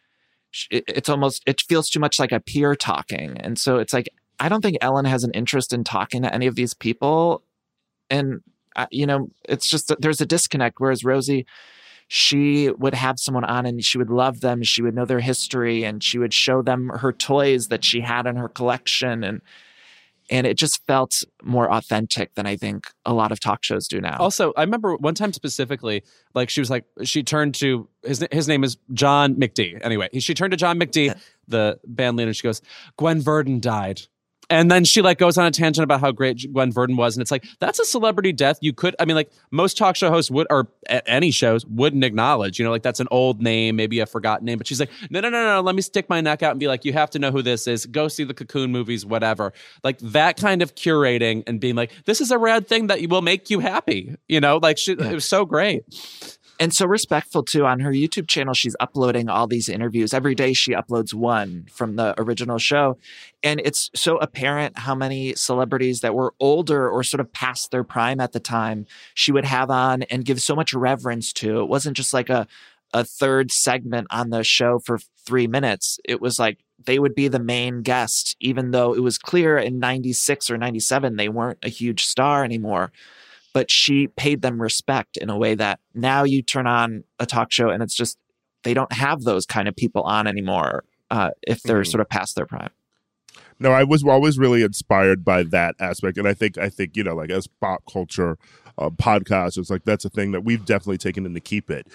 it feels too much like a peer talking. And so it's like, I don't think Ellen has an interest in talking to any of these people. And, it's just that there's a disconnect. Whereas Rosie, she would have someone on and she would love them. She would know their history and she would show them her toys that she had in her collection. And it just felt more authentic than I think a lot of talk shows do now. Also, I remember one time specifically, like she turned to, his name is John McD. Anyway, she turned to John McD, the band leader, and she goes, Gwen Verdon died. And then she goes on a tangent about how great Gwen Verdon was. And it's like, that's a celebrity death. Most talk show hosts would, or any shows wouldn't acknowledge, that's an old name, maybe a forgotten name. But she's like, no, let me stick my neck out and be like, you have to know who this is. Go see the Cocoon movies, whatever. Like that kind of curating and being like, this is a rad thing that will make you happy. It was so great. And so respectful, too. On her YouTube channel, she's uploading all these interviews. Every day she uploads one from the original show. And it's so apparent how many celebrities that were older or sort of past their prime at the time she would have on and give so much reverence to. It wasn't just like a third segment on the show for 3 minutes. It was like they would be the main guest, even though it was clear in 96 or 97 they weren't a huge star anymore. But she paid them respect in a way that now you turn on a talk show and it's just, they don't have those kind of people on anymore if they're sort of past their prime. No, I was always really inspired by that aspect. And I think, as pop culture podcasters, that's a thing that we've definitely taken in to keep it,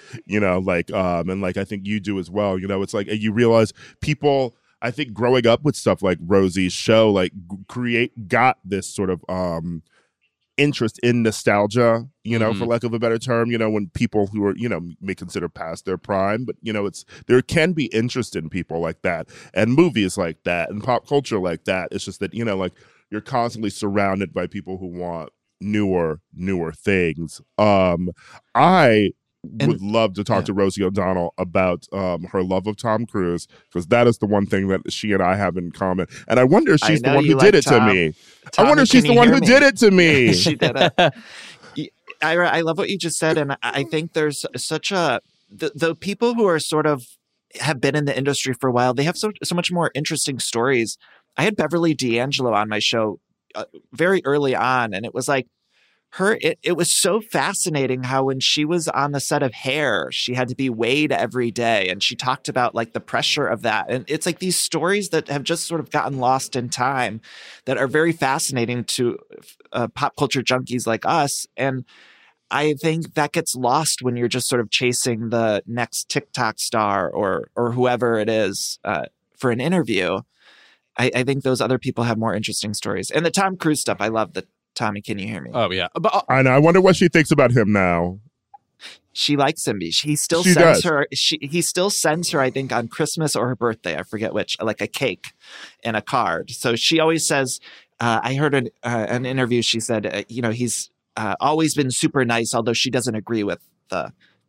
I think you do as well. It's like you realize people, I think growing up with stuff like Rosie's show, got this sort of, interest in nostalgia, for lack of a better term, when people who are, may consider past their prime, but, there can be interest in people like that and movies like that and pop culture like that. It's just that, you're constantly surrounded by people who want newer things. I would love to talk to Rosie O'Donnell about her love of Tom Cruise, because that is the one thing that she and I have in common. And I wonder if she's the one who did it to me. I wonder if she's the one who did it to me. She did it. I love what you just said. And I think there's such the people who are sort of have been in the industry for a while, they have so much more interesting stories. I had Beverly D'Angelo on my show very early on, and it was like, it was so fascinating how when she was on the set of Hair, she had to be weighed every day. And she talked about the pressure of that. And it's like these stories that have just sort of gotten lost in time that are very fascinating to pop culture junkies like us. And I think that gets lost when you're just sort of chasing the next TikTok star or whoever it is for an interview. I think those other people have more interesting stories. And the Tom Cruise stuff, I love that. Tommy, can you hear me? Oh, yeah. I know. I wonder what she thinks about him now. She likes him. He still sends her. He still sends her, I think, on Christmas or her birthday. I forget which, like a cake and a card. So she always says, I heard an interview. She said, he's always been super nice, although she doesn't agree with the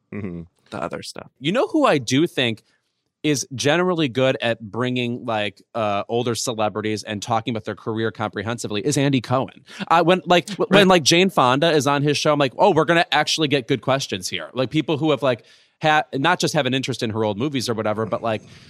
other stuff. You know who I do think is generally good at bringing older celebrities and talking about their career comprehensively is Andy Cohen. When Jane Fonda is on his show, I'm like, oh, we're going to actually get good questions here. Like people who have not just have an interest in her old movies or whatever, but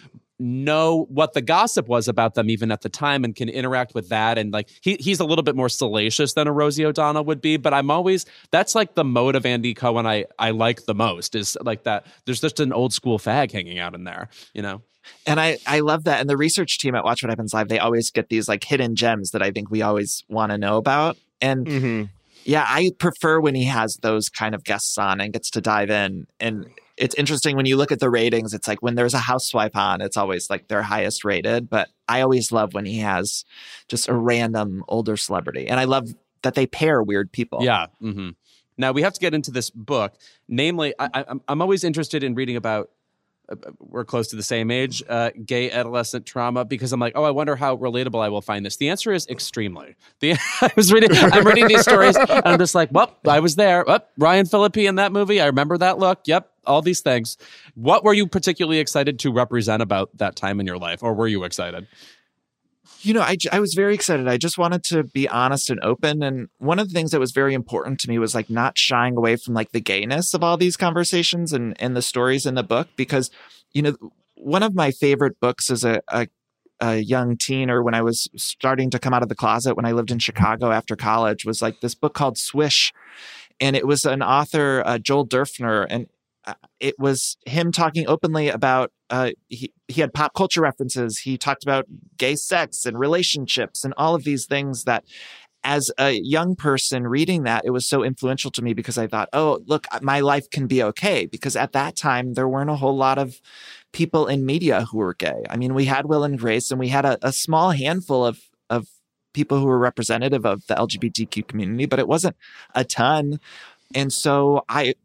know what the gossip was about them even at the time and can interact with that. And he's a little bit more salacious than a Rosie O'Donnell would be, but that's the mode of Andy Cohen I like the most is that there's just an old school fag hanging out in there, And I love that. And the research team at Watch What Happens Live, they always get these hidden gems that I think we always want to know about. And yeah, I prefer when he has those kind of guests on and gets to dive in. And it's interesting when you look at the ratings. It's like when there's a housewife on, it's always like their highest rated. But I always love when he has just a random older celebrity. And I love that they pair weird people. Yeah. Mm-hmm. Now, we have to get into this book. Namely, I'm always interested in reading about, we're close to the same age, gay adolescent trauma, because I'm like, oh, I wonder how relatable I will find this. The answer is extremely. I'm reading these stories, and I'm just like, well, I was there. Oh, Ryan Phillippe in that movie. I remember that look. Yep, all these things. What were you particularly excited to represent about that time in your life, or were you excited? You know, I was very excited. I just wanted to be honest and open. And one of the things that was very important to me was like not shying away from like the gayness of all these conversations and the stories in the book. Because, you know, one of my favorite books as a young teen, or when I was starting to come out of the closet when I lived in Chicago after college, was like this book called Swish. And it was an author, Joel Durfner, and it was him talking openly about, he had pop culture references. He talked about gay sex and relationships and all of these things that, as a young person reading that, it was so influential to me because I thought, oh, look, my life can be okay. Because at that time, there weren't a whole lot of people in media who were gay. I mean, we had Will and Grace, and we had a small handful of people who were representative of the LGBTQ community, but it wasn't a ton. And so I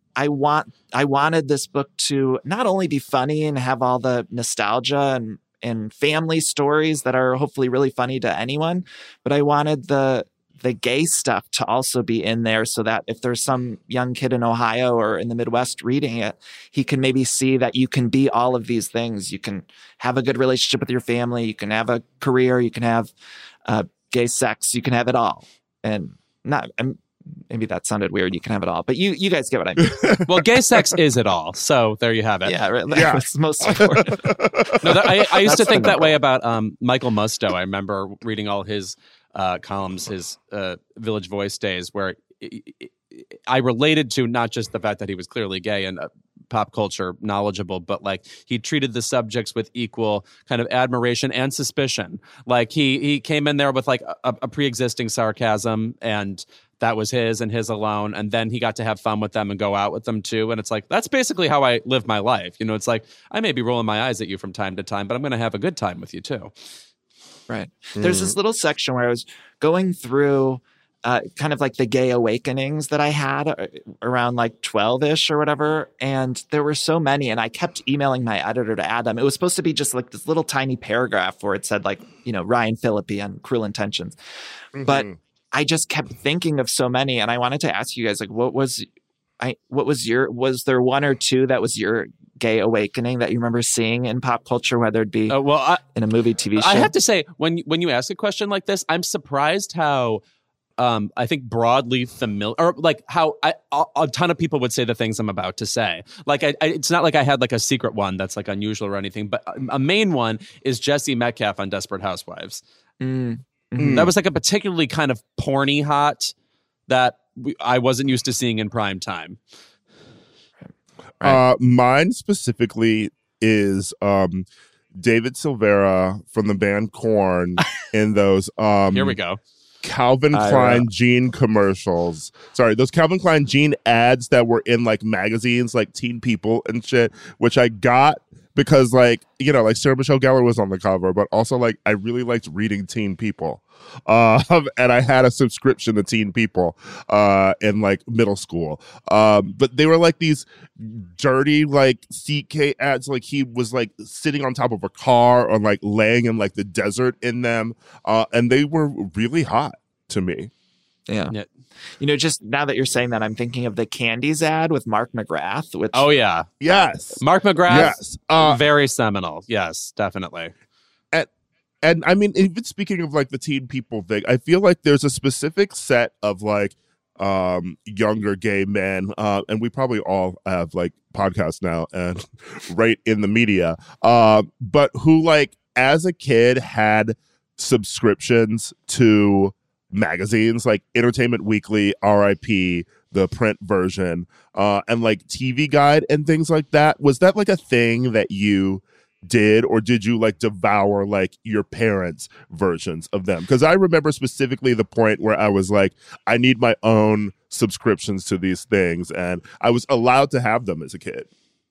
wanted this book to not only be funny and have all the nostalgia and family stories that are hopefully really funny to anyone, but I wanted the gay stuff to also be in there so that if there's some young kid in Ohio or in the Midwest reading it, he can maybe see that you can be all of these things. You can have a good relationship with your family. You can have a career. You can have gay sex. You can have it all. And maybe that sounded weird. You can have it all, but you guys get what I mean. Well, gay sex is it all. So there you have it. Yeah, right. That's most important. No, I used to think that way about Michael Musto. I remember reading all his columns, his Village Voice days, where I related to not just the fact that he was clearly gay and pop culture knowledgeable, but like he treated the subjects with equal kind of admiration and suspicion. Like he came in there with like a pre-existing sarcasm, and that was his and his alone. And then he got to have fun with them and go out with them too. And it's like, that's basically how I live my life. You know, it's like, I may be rolling my eyes at you from time to time, but I'm going to have a good time with you too. Right. There's this little section where I was going through kind of like the gay awakenings that I had around like 12-ish or whatever. And there were so many. And I kept emailing my editor to add them. It was supposed to be just like this little tiny paragraph where it said like, you know, Ryan Phillippe on Cruel Intentions. Mm-hmm. But I just kept thinking of so many. And I wanted to ask you guys, like, was there one or two that was your gay awakening that you remember seeing in pop culture, whether it be in a movie, TV show? I have to say, when you ask a question like this, I'm surprised how I think broadly familiar, or like how a ton of people would say the things I'm about to say. Like it's not like I had like a secret one that's like unusual or anything, but a main one is Jesse Metcalfe on Desperate Housewives. Mm-hmm. That was like a particularly kind of porny hot that I wasn't used to seeing in prime time. Right. Mine specifically is David Silvera from the band Korn in those. Here we go. Calvin Klein jean commercials. Sorry, those Calvin Klein jean ads that were in like magazines like Teen People and shit, which I got because like, you know, like Sarah Michelle Gellar was on the cover, but also like I really liked reading Teen People. And I had a subscription to Teen People in like middle school. But they were like these dirty like CK ads. Like he was like sitting on top of a car or like laying in like the desert in them. And they were really hot to me. Yeah. You know, just now that you're saying that, I'm thinking of the Candies ad with Mark McGrath. Which, oh, yeah. Yes. Mark McGrath. Yes. Very seminal. Yes, definitely. And I mean, even speaking of like the Teen People thing, I feel like there's a specific set of like younger gay men, and we probably all have like podcasts now and right in the media, but who like as a kid had subscriptions to magazines like Entertainment Weekly, RIP, the print version, and like TV Guide and things like that. Was that like a thing that you did, or did you like devour like your parents' versions of them? Because I remember specifically the point where I was like, I need my own subscriptions to these things, and I was allowed to have them as a kid.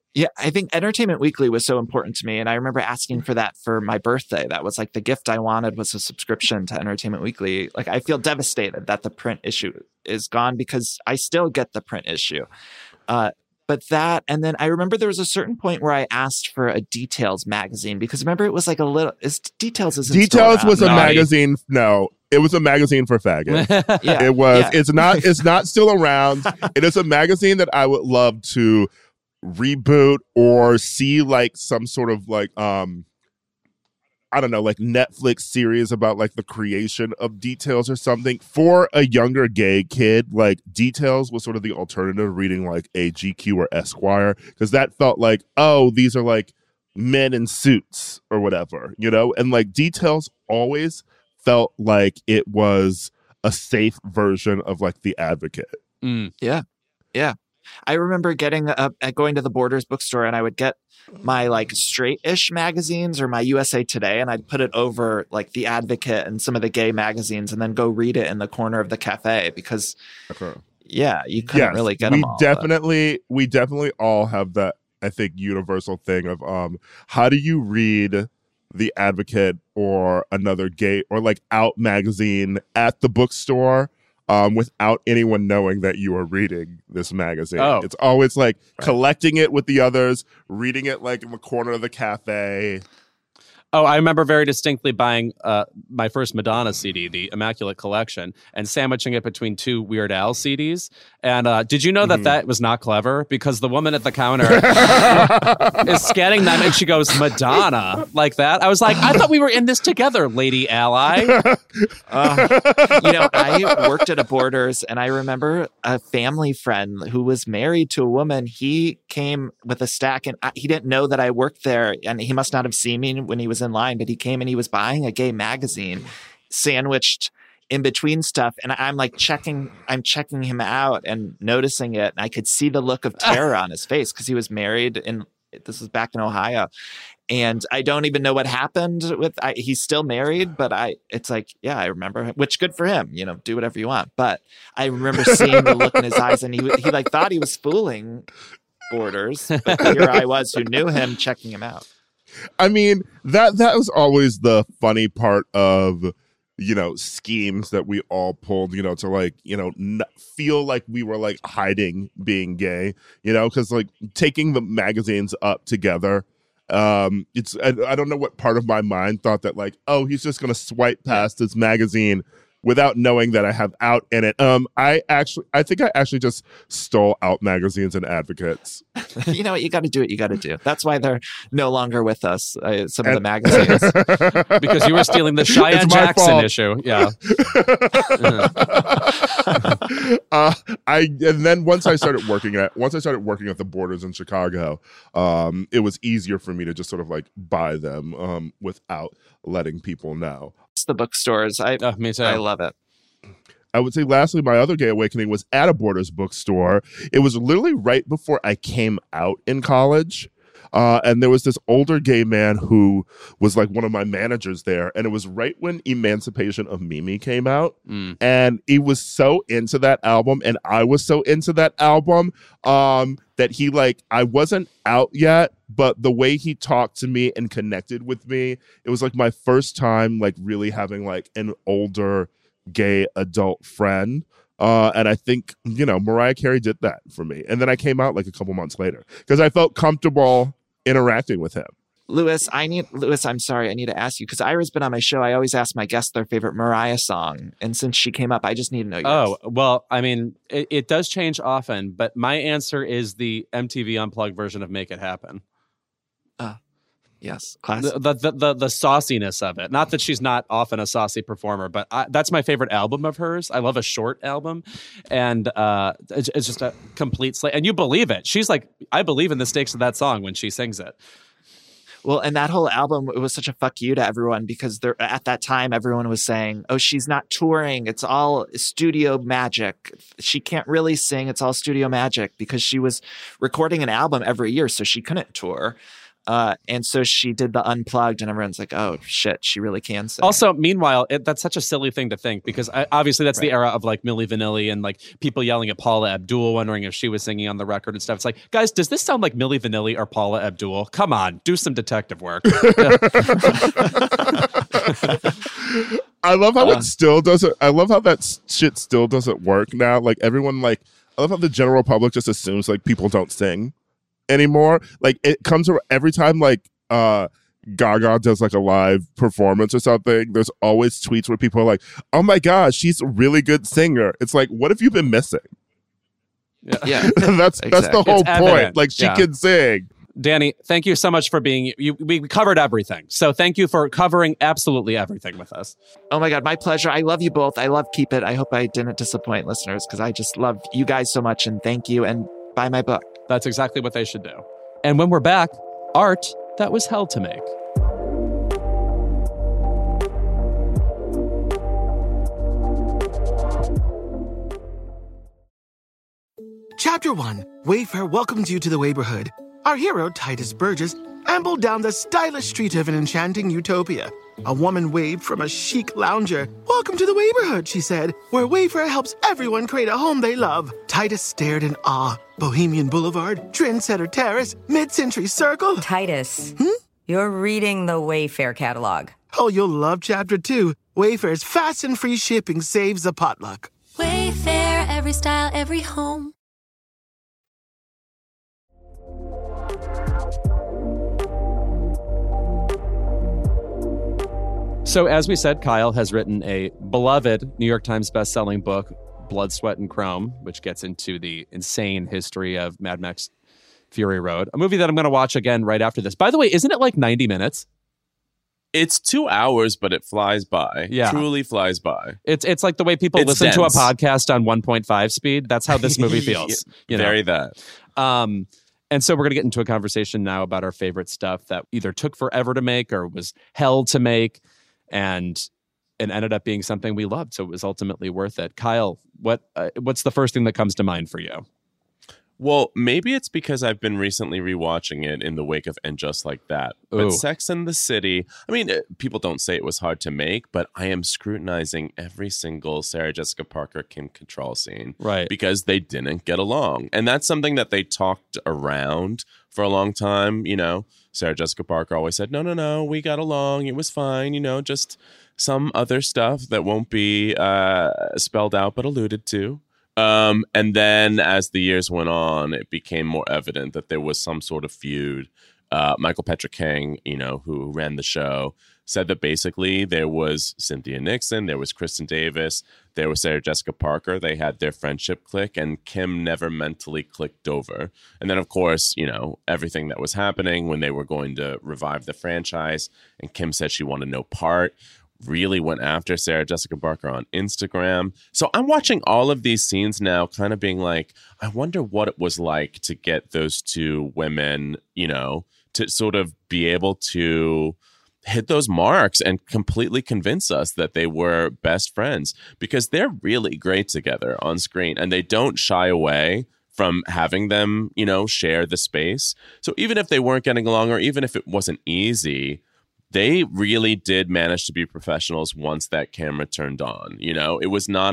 Yeah, I think Entertainment Weekly was so important to me. And I remember asking for that for my birthday. That was like the gift I wanted, was a subscription to Entertainment Weekly. Like, I feel devastated that the print issue is gone because I still get the print issue. But that, and then I remember there was a certain point where I asked for a Details magazine, because remember it was like a little, Details isn't Details still was a around. magazine. No, it was a magazine for faggots. Yeah, It was. yeah. It's not still around. It is a magazine that I would love to reboot or see like some sort of like I don't know, like Netflix series about like the creation of Details or something. For a younger gay kid, like Details was sort of the alternative to reading like a GQ or Esquire, because that felt like, oh, these are like men in suits or whatever, you know? And like Details always felt like it was a safe version of like The Advocate. Yeah. I remember going to the Borders bookstore, and I would get my like straight-ish magazines or my USA Today, and I'd put it over like The Advocate and some of the gay magazines, and then go read it in the corner of the cafe, because you couldn't really get them all. We definitely all have that, I think, universal thing of how do you read The Advocate or another gay or like Out magazine at the bookstore without anyone knowing that you are reading this magazine. Oh. It's always like collecting it with the others, reading it like in the corner of the cafe. Oh, I remember very distinctly buying my first Madonna CD, the Immaculate Collection, and sandwiching it between two Weird Al CDs. And did you know that was not clever? Because the woman at the counter is scanning them, and she goes, Madonna, like that. I was like, I thought we were in this together, lady ally. I worked at a Borders, and I remember a family friend who was married to a woman. He came with a stack, and he didn't know that I worked there, and he must not have seen me when he was in line, but he came and he was buying a gay magazine sandwiched in between stuff, and I'm checking him out and noticing it, and I could see the look of terror on his face, because he was married, and this was back in Ohio, and I don't even know what happened he's still married, but I remember him, which good for him, do whatever you want, but I remember seeing the look in his eyes, and he like thought he was fooling Borders, but here I was, who knew him, checking him out. I mean, that was always the funny part of, schemes that we all pulled, to like, feel like we were like hiding being gay, because like taking the magazines up together, I don't know what part of my mind thought that like, oh, he's just going to swipe past this magazine without knowing that I have Out in it. I think I actually just stole Out magazines and Advocates. You know what? You got to do what you got to do. That's why they're no longer with us, some of the magazines. Because you were stealing the Cheyenne Jackson issue. Yeah. And then once I started working at the Borders in Chicago, it was easier for me to just sort of like buy them without letting people know. The bookstores. Me too. I love it. I would say lastly, my other gay awakening was at a Borders bookstore. It was literally right before I came out in college. And there was this older gay man who was like one of my managers there. And it was right when Emancipation of Mimi came out. And he was so into that album, and I was so into that album, that he like, I wasn't out yet, but the way he talked to me and connected with me, it was like my first time like really having like an older gay adult friend. And I think, Mariah Carey did that for me. And then I came out like a couple months later because I felt comfortable interacting with him. Lewis, I'm sorry, I need to ask you, because Ira's been on my show. I always ask my guests their favorite Mariah song. And since she came up, I just need to know yours. Oh, well, I mean, it does change often, but my answer is the MTV Unplugged version of Make It Happen. Yes, classic. The sauciness of it. Not that she's not often a saucy performer, but that's my favorite album of hers. I love a short album, and it's just a complete slate. And you believe it. She's like, I believe in the stakes of that song when she sings it. Well, and that whole album, it was such a fuck you to everyone, because at that time, everyone was saying, oh, she's not touring. It's all studio magic. She can't really sing. It's all studio magic, because she was recording an album every year, so she couldn't tour. And so she did the Unplugged, and everyone's like, oh, shit, she really can sing. Also, meanwhile, that's such a silly thing to think, because obviously that's the era of like Milli Vanilli and like people yelling at Paula Abdul, wondering if she was singing on the record and stuff. It's like, guys, does this sound like Milli Vanilli or Paula Abdul? Come on, do some detective work. I love how it still doesn't. I love how that shit still doesn't work now. Like everyone, like I love how the general public just assumes like people don't sing anymore. Like it comes every time like Gaga does like a live performance or something. There's always tweets where people are like, "Oh my gosh, she's a really good singer." It's like, what have you been missing? Yeah, that's the whole point. Like she can sing. Danny, thank you so much for being. We covered everything, so thank you for covering absolutely everything with us. Oh my God, my pleasure. I love you both. I love Keep It. I hope I didn't disappoint listeners, because I just love you guys so much, and thank you, and buy my book. That's exactly what they should do. And when we're back, art that was hell to make. Chapter 1. Wayfair welcomes you to the Wayborhood. Our hero, Titus Burgess, ambled down the stylish street of an enchanting utopia. A woman waved from a chic lounger. "Welcome to the Wayborhood," she said, "where Wayfair helps everyone create a home they love." Titus stared in awe. Bohemian Boulevard, Trendsetter Terrace, Mid-Century Circle. Titus, you're reading the Wayfair catalog. Oh, you'll love Chapter 2. Wayfair's fast and free shipping saves a potluck. Wayfair, every style, every home. So as we said, Kyle has written a beloved New York Times bestselling book, Blood, Sweat, and Chrome, which gets into the insane history of Mad Max Fury Road, a movie that I'm going to watch again right after this. By the way, isn't it like 90 minutes? It's 2 hours, but it flies by. Yeah. Truly flies by. It's like the way people listen to a podcast on 1.5 speed. That's how this movie feels. Very that. And so we're going to get into a conversation now about our favorite stuff that either took forever to make or was hell to make, and ended up being something we loved. So it was ultimately worth it. Kyle, what's the first thing that comes to mind for you? Well, maybe it's because I've been recently rewatching it in the wake of And Just Like That. But Sex and the City, I mean, people don't say it was hard to make, but I am scrutinizing every single Sarah Jessica Parker, Kim Cattrall scene. Right. Because they didn't get along. And that's something that they talked around for a long time. You know, Sarah Jessica Parker always said, no, we got along. It was fine. You know, just some other stuff that won't be spelled out but alluded to. And then as the years went on, it became more evident that there was some sort of feud. Michael Patrick King, you know, who ran the show, said that basically there was Cynthia Nixon, there was Kristen Davis, there was Sarah Jessica Parker. They had their friendship click, and Kim never mentally clicked over. And then, of course, you know, everything that was happening when they were going to revive the franchise, and Kim said she wanted no part, really went after Sarah Jessica Parker on Instagram. So I'm watching all of these scenes now, kind of being like, I wonder what it was like to get those two women, you know, to sort of be able to hit those marks and completely convince us that they were best friends, because they're really great together on screen and they don't shy away from having them, you know, share the space. So even if they weren't getting along, or even if it wasn't easy, they really did manage to be professionals once that camera turned on. You know, it was not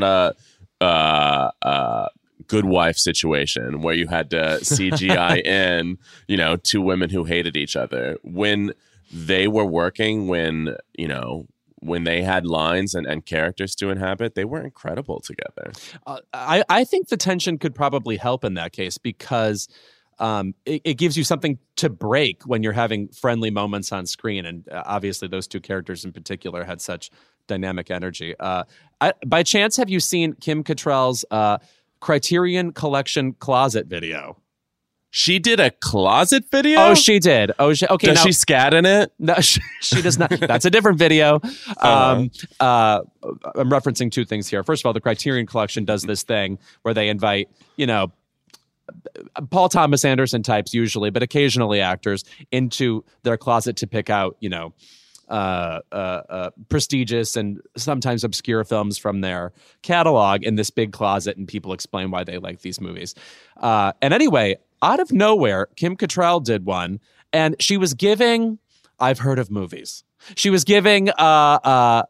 a Good Wife situation where you had to CGI in, you know, two women who hated each other. When they were working, when, you know, when they had lines and characters to inhabit, they were incredible together. I think the tension could probably help in that case, because it gives you something to break when you're having friendly moments on screen. And obviously those two characters in particular had such dynamic energy. By chance, have you seen Kim Cattrall's Criterion Collection closet video? She did a closet video? Oh, she did. Okay. Does she scat in it? No, she does not. That's a different video. I'm referencing two things here. First of all, the Criterion Collection does this thing where they invite, you know, Paul Thomas Anderson types usually, but occasionally actors, into their closet to pick out, you know, prestigious and sometimes obscure films from their catalog in this big closet, and people explain why they like these movies. And anyway, out of nowhere, Kim Cattrall did one, And she was giving, I've heard of movies. She was giving, I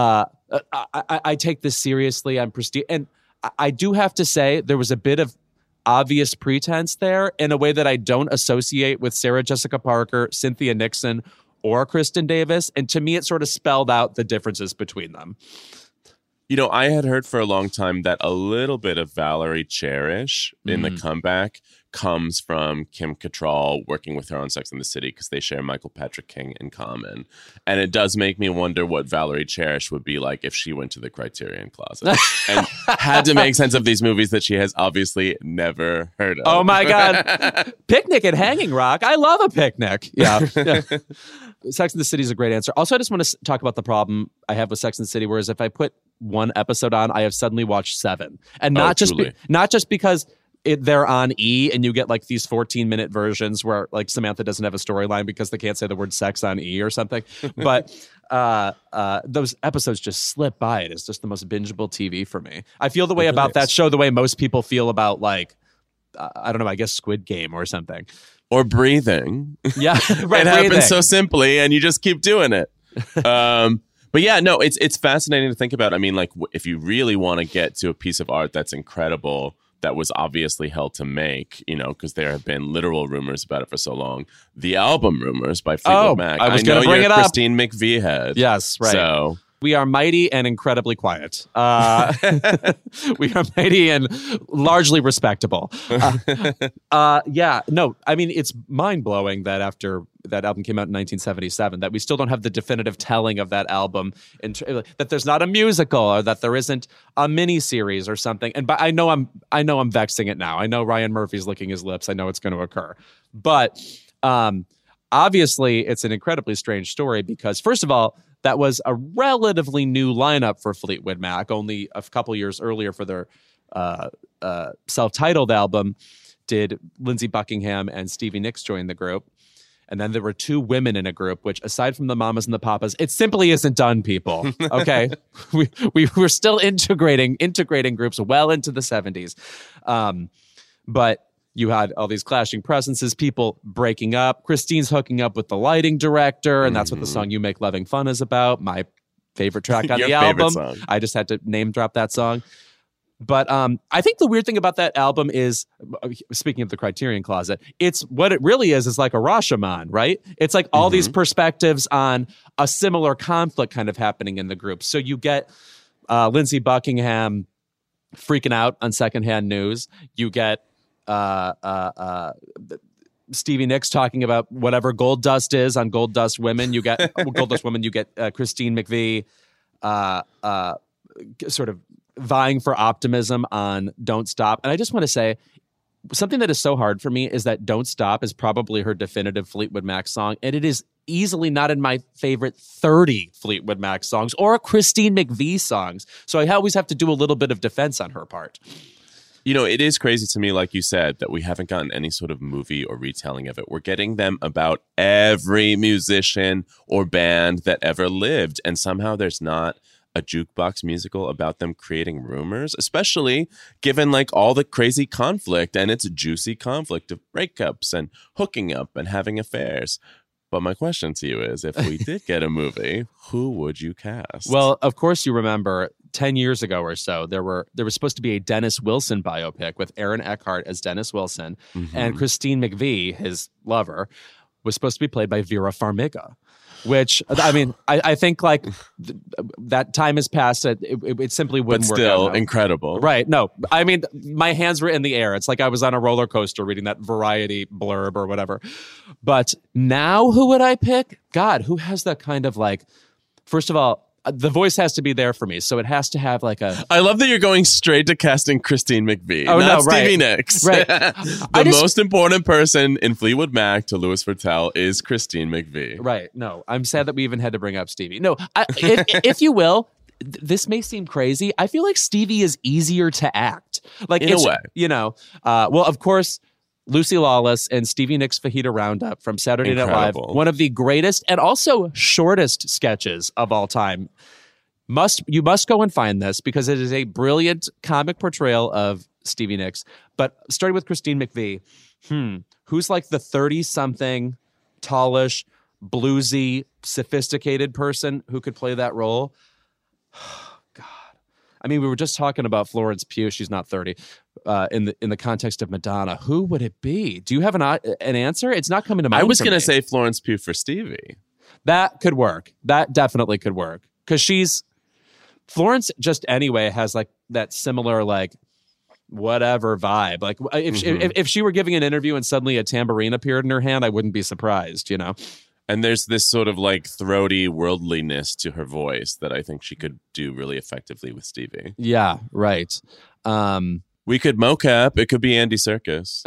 take this seriously. I'm prestige. And I do have to say there was a bit of obvious pretense there in a way that I don't associate with Sarah Jessica Parker, Cynthia Nixon, or Kristen Davis. And to me, it sort of spelled out the differences between them. You know, I had heard for a long time that a little bit of Valerie Cherish in the comeback comes from Kim Cattrall working with her on Sex and the City because they share Michael Patrick King in common. And it does make me wonder what Valerie Cherish would be like if she went to the Criterion Closet and had to make sense of these movies that she has obviously never heard of. Oh my God. Picnic at Hanging Rock. I love a picnic. Yeah. Sex and the City is a great answer. Also, I just want to talk about the problem I have with Sex and the City, whereas if I put one episode on, I have suddenly watched 7. And not just because they're on E and you get like these 14-minute versions where like Samantha doesn't have a storyline because they can't say the word sex on E or something. But those episodes just slip by. It is just the most bingeable TV for me. I feel the way about that show the way most people feel about like, I don't know, I guess Squid Game or something. Or breathing. Yeah. Right, it happens so simply and you just keep doing it. But yeah, no, it's fascinating to think about. I mean, like, if you really want to get to a piece of art that's incredible, that was obviously hell to make, you know, because there have been literal rumors about it for so long. The album rumors by Fleetwood Mac. I was going to bring it up. Christine McVie head. Yes, right. So we are mighty and incredibly quiet. We are mighty and largely respectable. Yeah, no, I mean, it's mind-blowing that after that album came out in 1977, that we still don't have the definitive telling of that album, that there's not a musical or that there isn't a mini-series or something. And but I know I'm vexing it now. I know Ryan Murphy's licking his lips. I know it's going to occur. But obviously, it's an incredibly strange story because, first of all, that was a relatively new lineup for Fleetwood Mac. Only a couple years earlier for their self-titled album did Lindsey Buckingham and Stevie Nicks join the group. And then there were 2 women in a group, which aside from the Mamas and the Papas, it simply isn't done, people. Okay. we were still integrating groups well into the 70s. But you had all these clashing presences, people breaking up. Christine's hooking up with the lighting director, and that's what the song You Make Loving Fun is about. My favorite track on the album. Song. I just had to name drop that song. But I think the weird thing about that album is, speaking of the Criterion Closet, it's what it really is like a Rashomon, right? It's like all these perspectives on a similar conflict kind of happening in the group. So you get Lindsey Buckingham freaking out on secondhand news. You get Stevie Nicks talking about whatever Gold Dust is on Gold Dust Women. You get Gold Dust Women. You get Christine McVie sort of vying for optimism on Don't Stop. And I just want to say something that is so hard for me is that Don't Stop is probably her definitive Fleetwood Mac song. And it is easily not in my favorite 30 Fleetwood Mac songs or Christine McVie songs. So I always have to do a little bit of defense on her part. You know, it is crazy to me, like you said, that we haven't gotten any sort of movie or retelling of it. We're getting them about every musician or band that ever lived. And somehow there's not a jukebox musical about them creating rumors, especially given like all the crazy conflict, and it's a juicy conflict of breakups and hooking up and having affairs. But my question to you is, if we did get a movie, who would you cast? Well, of course you remember 10 years ago or so, there was supposed to be a Dennis Wilson biopic with Aaron Eckhart as Dennis Wilson, and Christine McVie, his lover, was supposed to be played by Vera Farmiga. Which, I mean, I think like that time has passed. It simply wouldn't work out. But still incredible. Right. No, I mean, my hands were in the air. It's like I was on a roller coaster reading that Variety blurb or whatever. But now who would I pick? God, who has that kind of like, first of all, the voice has to be there for me. So it has to have like a... I love that you're going straight to casting Christine McVie, not Stevie Nicks. Right. The most important person in Fleetwood Mac to Louis Virtel is Christine McVie. Right. No, I'm sad that we even had to bring up Stevie. No, if you will, this may seem crazy. I feel like Stevie is easier to act. Like in a way. You know, well, of course... Lucy Lawless and Stevie Nicks' Fajita Roundup from Saturday Night Live. One of the greatest and also shortest sketches of all time. You must go and find this because it is a brilliant comic portrayal of Stevie Nicks. But starting with Christine McVie, who's like the 30-something tallish, bluesy, sophisticated person who could play that role. God. I mean, we were just talking about Florence Pugh. She's not 30. In the context of Madonna, who would it be? Do you have an answer? It's not coming to mind. I was going to say Florence Pugh for Stevie. That could work. That definitely could work. Because Florence just anyway has like that similar like whatever vibe. Like if she were giving an interview and suddenly a tambourine appeared in her hand, I wouldn't be surprised, you know? And there's this sort of like throaty worldliness to her voice that I think she could do really effectively with Stevie. Yeah, right. We could mocap. It could be Andy Serkis.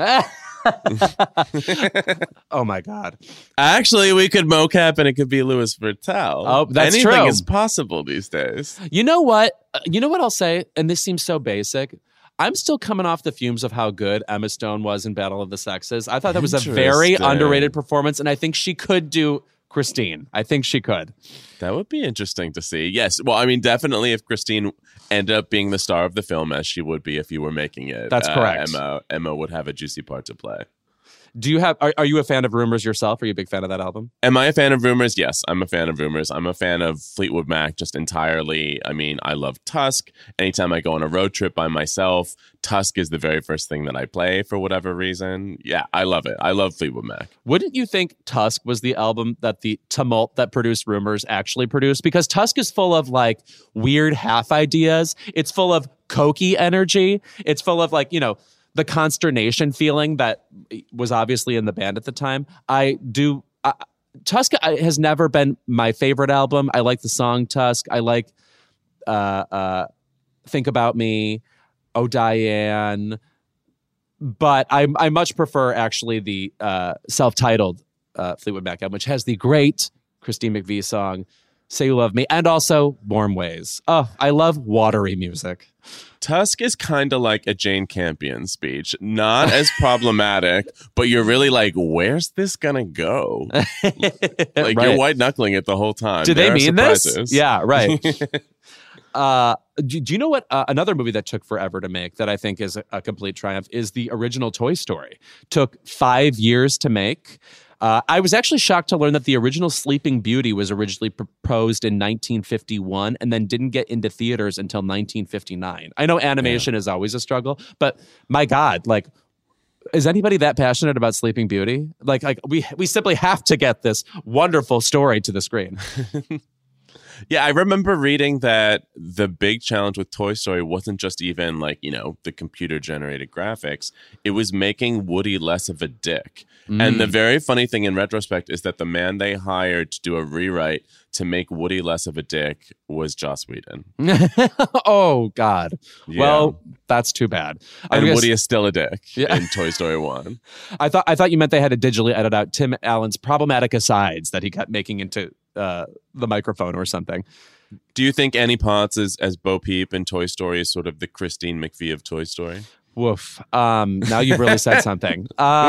Oh my God! Actually, we could mocap, and it could be Louis Vuittel. Oh, that's Anything true. is possible these days. You know what? You know what I'll say, and this seems so basic. I'm still coming off the fumes of how good Emma Stone was in Battle of the Sexes. I thought that was a very underrated performance, and I think she could do Christine. I think she could. That would be interesting to see. Yes. Well, I mean, definitely if Christine ended up being the star of the film, as she would be if you were making it. That's correct. Emma would have a juicy part to play. Do you have? Are you a fan of Rumors yourself? Are you a big fan of that album? Am I a fan of Rumors? Yes, I'm a fan of Rumors. I'm a fan of Fleetwood Mac just entirely. I mean, I love Tusk. Anytime I go on a road trip by myself, Tusk is the very first thing that I play for whatever reason. Yeah, I love it. I love Fleetwood Mac. Wouldn't you think Tusk was the album that the tumult that produced Rumors actually produced? Because Tusk is full of like weird half ideas. It's full of cokey energy. It's full of like, you know, the consternation feeling that was obviously in the band at the time. Tusk has never been my favorite album. I like the song Tusk. I like Think About Me, Oh Diane. But I much prefer actually the self-titled Fleetwood Mac album, which has the great Christine McVie song, Say You Love Me, and also Warm Ways. Oh, I love watery music. Tusk is kind of like a Jane Campion speech. Not as problematic, but you're really like, where's this gonna go? Like Right. You're white-knuckling it the whole time. Do they There are mean surprises. this? Yeah, right. Do you know what another movie that took forever to make that I think is a complete triumph is the original Toy Story. Took 5 years to make. I was actually shocked to learn that the original Sleeping Beauty was originally proposed in 1951 and then didn't get into theaters until 1959. I know animation is always a struggle, but my God, like, is anybody that passionate about Sleeping Beauty? Like we simply have to get this wonderful story to the screen. Yeah, I remember reading that the big challenge with Toy Story wasn't just even like, you know, the computer generated graphics. It was making Woody less of a dick. And the very funny thing in retrospect is that the man they hired to do a rewrite to make Woody less of a dick was Joss Whedon. Oh, God. Yeah. Well, that's too bad. And Woody is still a dick in Toy Story 1. I thought you meant they had to digitally edit out Tim Allen's problematic asides that he kept making into the microphone or something. Do you think Annie Potts as Bo Peep in Toy Story is sort of the Christine McVie of Toy Story? Woof. Now you've really said something.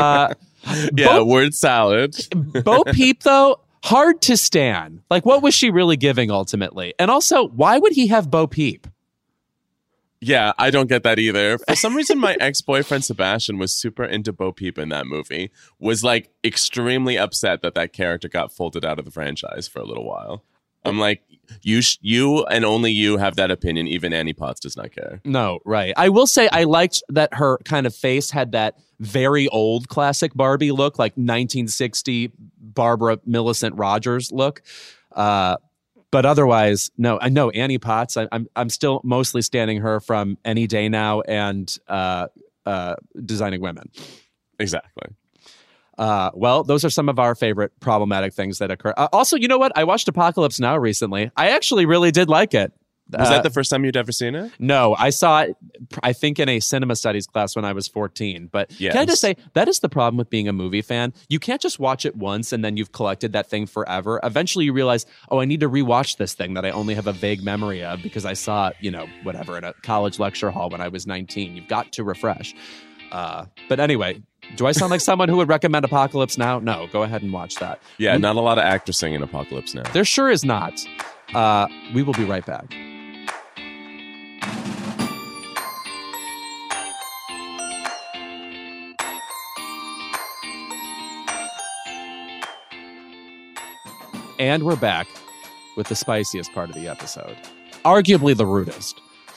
Word salad. Bo Peep, though, hard to stand. Like, what was she really giving ultimately? And also, why would he have Bo Peep? Yeah, I don't get that either. For some reason, my ex-boyfriend Sebastian was super into Bo Peep in that movie. Was like extremely upset that character got folded out of the franchise for a little while. I'm like, you and only you have that opinion. Even Annie Potts does not care. No, right. I will say I liked that her kind of face had that very old classic Barbie look, like 1960 Barbara Millicent Rogers look. But otherwise, no. I know Annie Potts. I'm still mostly standing her from Any Day Now and Designing Women. Exactly. Well, those are some of our favorite problematic things that occur. Also, you know what? I watched Apocalypse Now recently. I actually really did like it. Was that the first time you'd ever seen it? No, I saw it, I think, in a cinema studies class when I was 14. But Yes. Can I just say, that is the problem with being a movie fan. You can't just watch it once and then you've collected that thing forever. Eventually you realize, oh, I need to rewatch this thing that I only have a vague memory of because I saw it, you know, whatever, in a college lecture hall when I was 19. You've got to refresh. But anyway, do I sound like someone who would recommend Apocalypse Now? No, go ahead and watch that. Yeah, not a lot of actressing in Apocalypse Now. There sure is not. We will be right back. And we're back with the spiciest part of the episode. Arguably the rudest.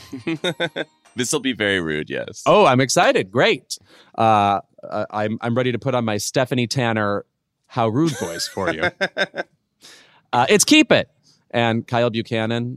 This will be very rude, yes. Oh, I'm excited. Great. I'm ready to put on my Stephanie Tanner How Rude voice for you. It's Keep It. And Kyle Buchanan,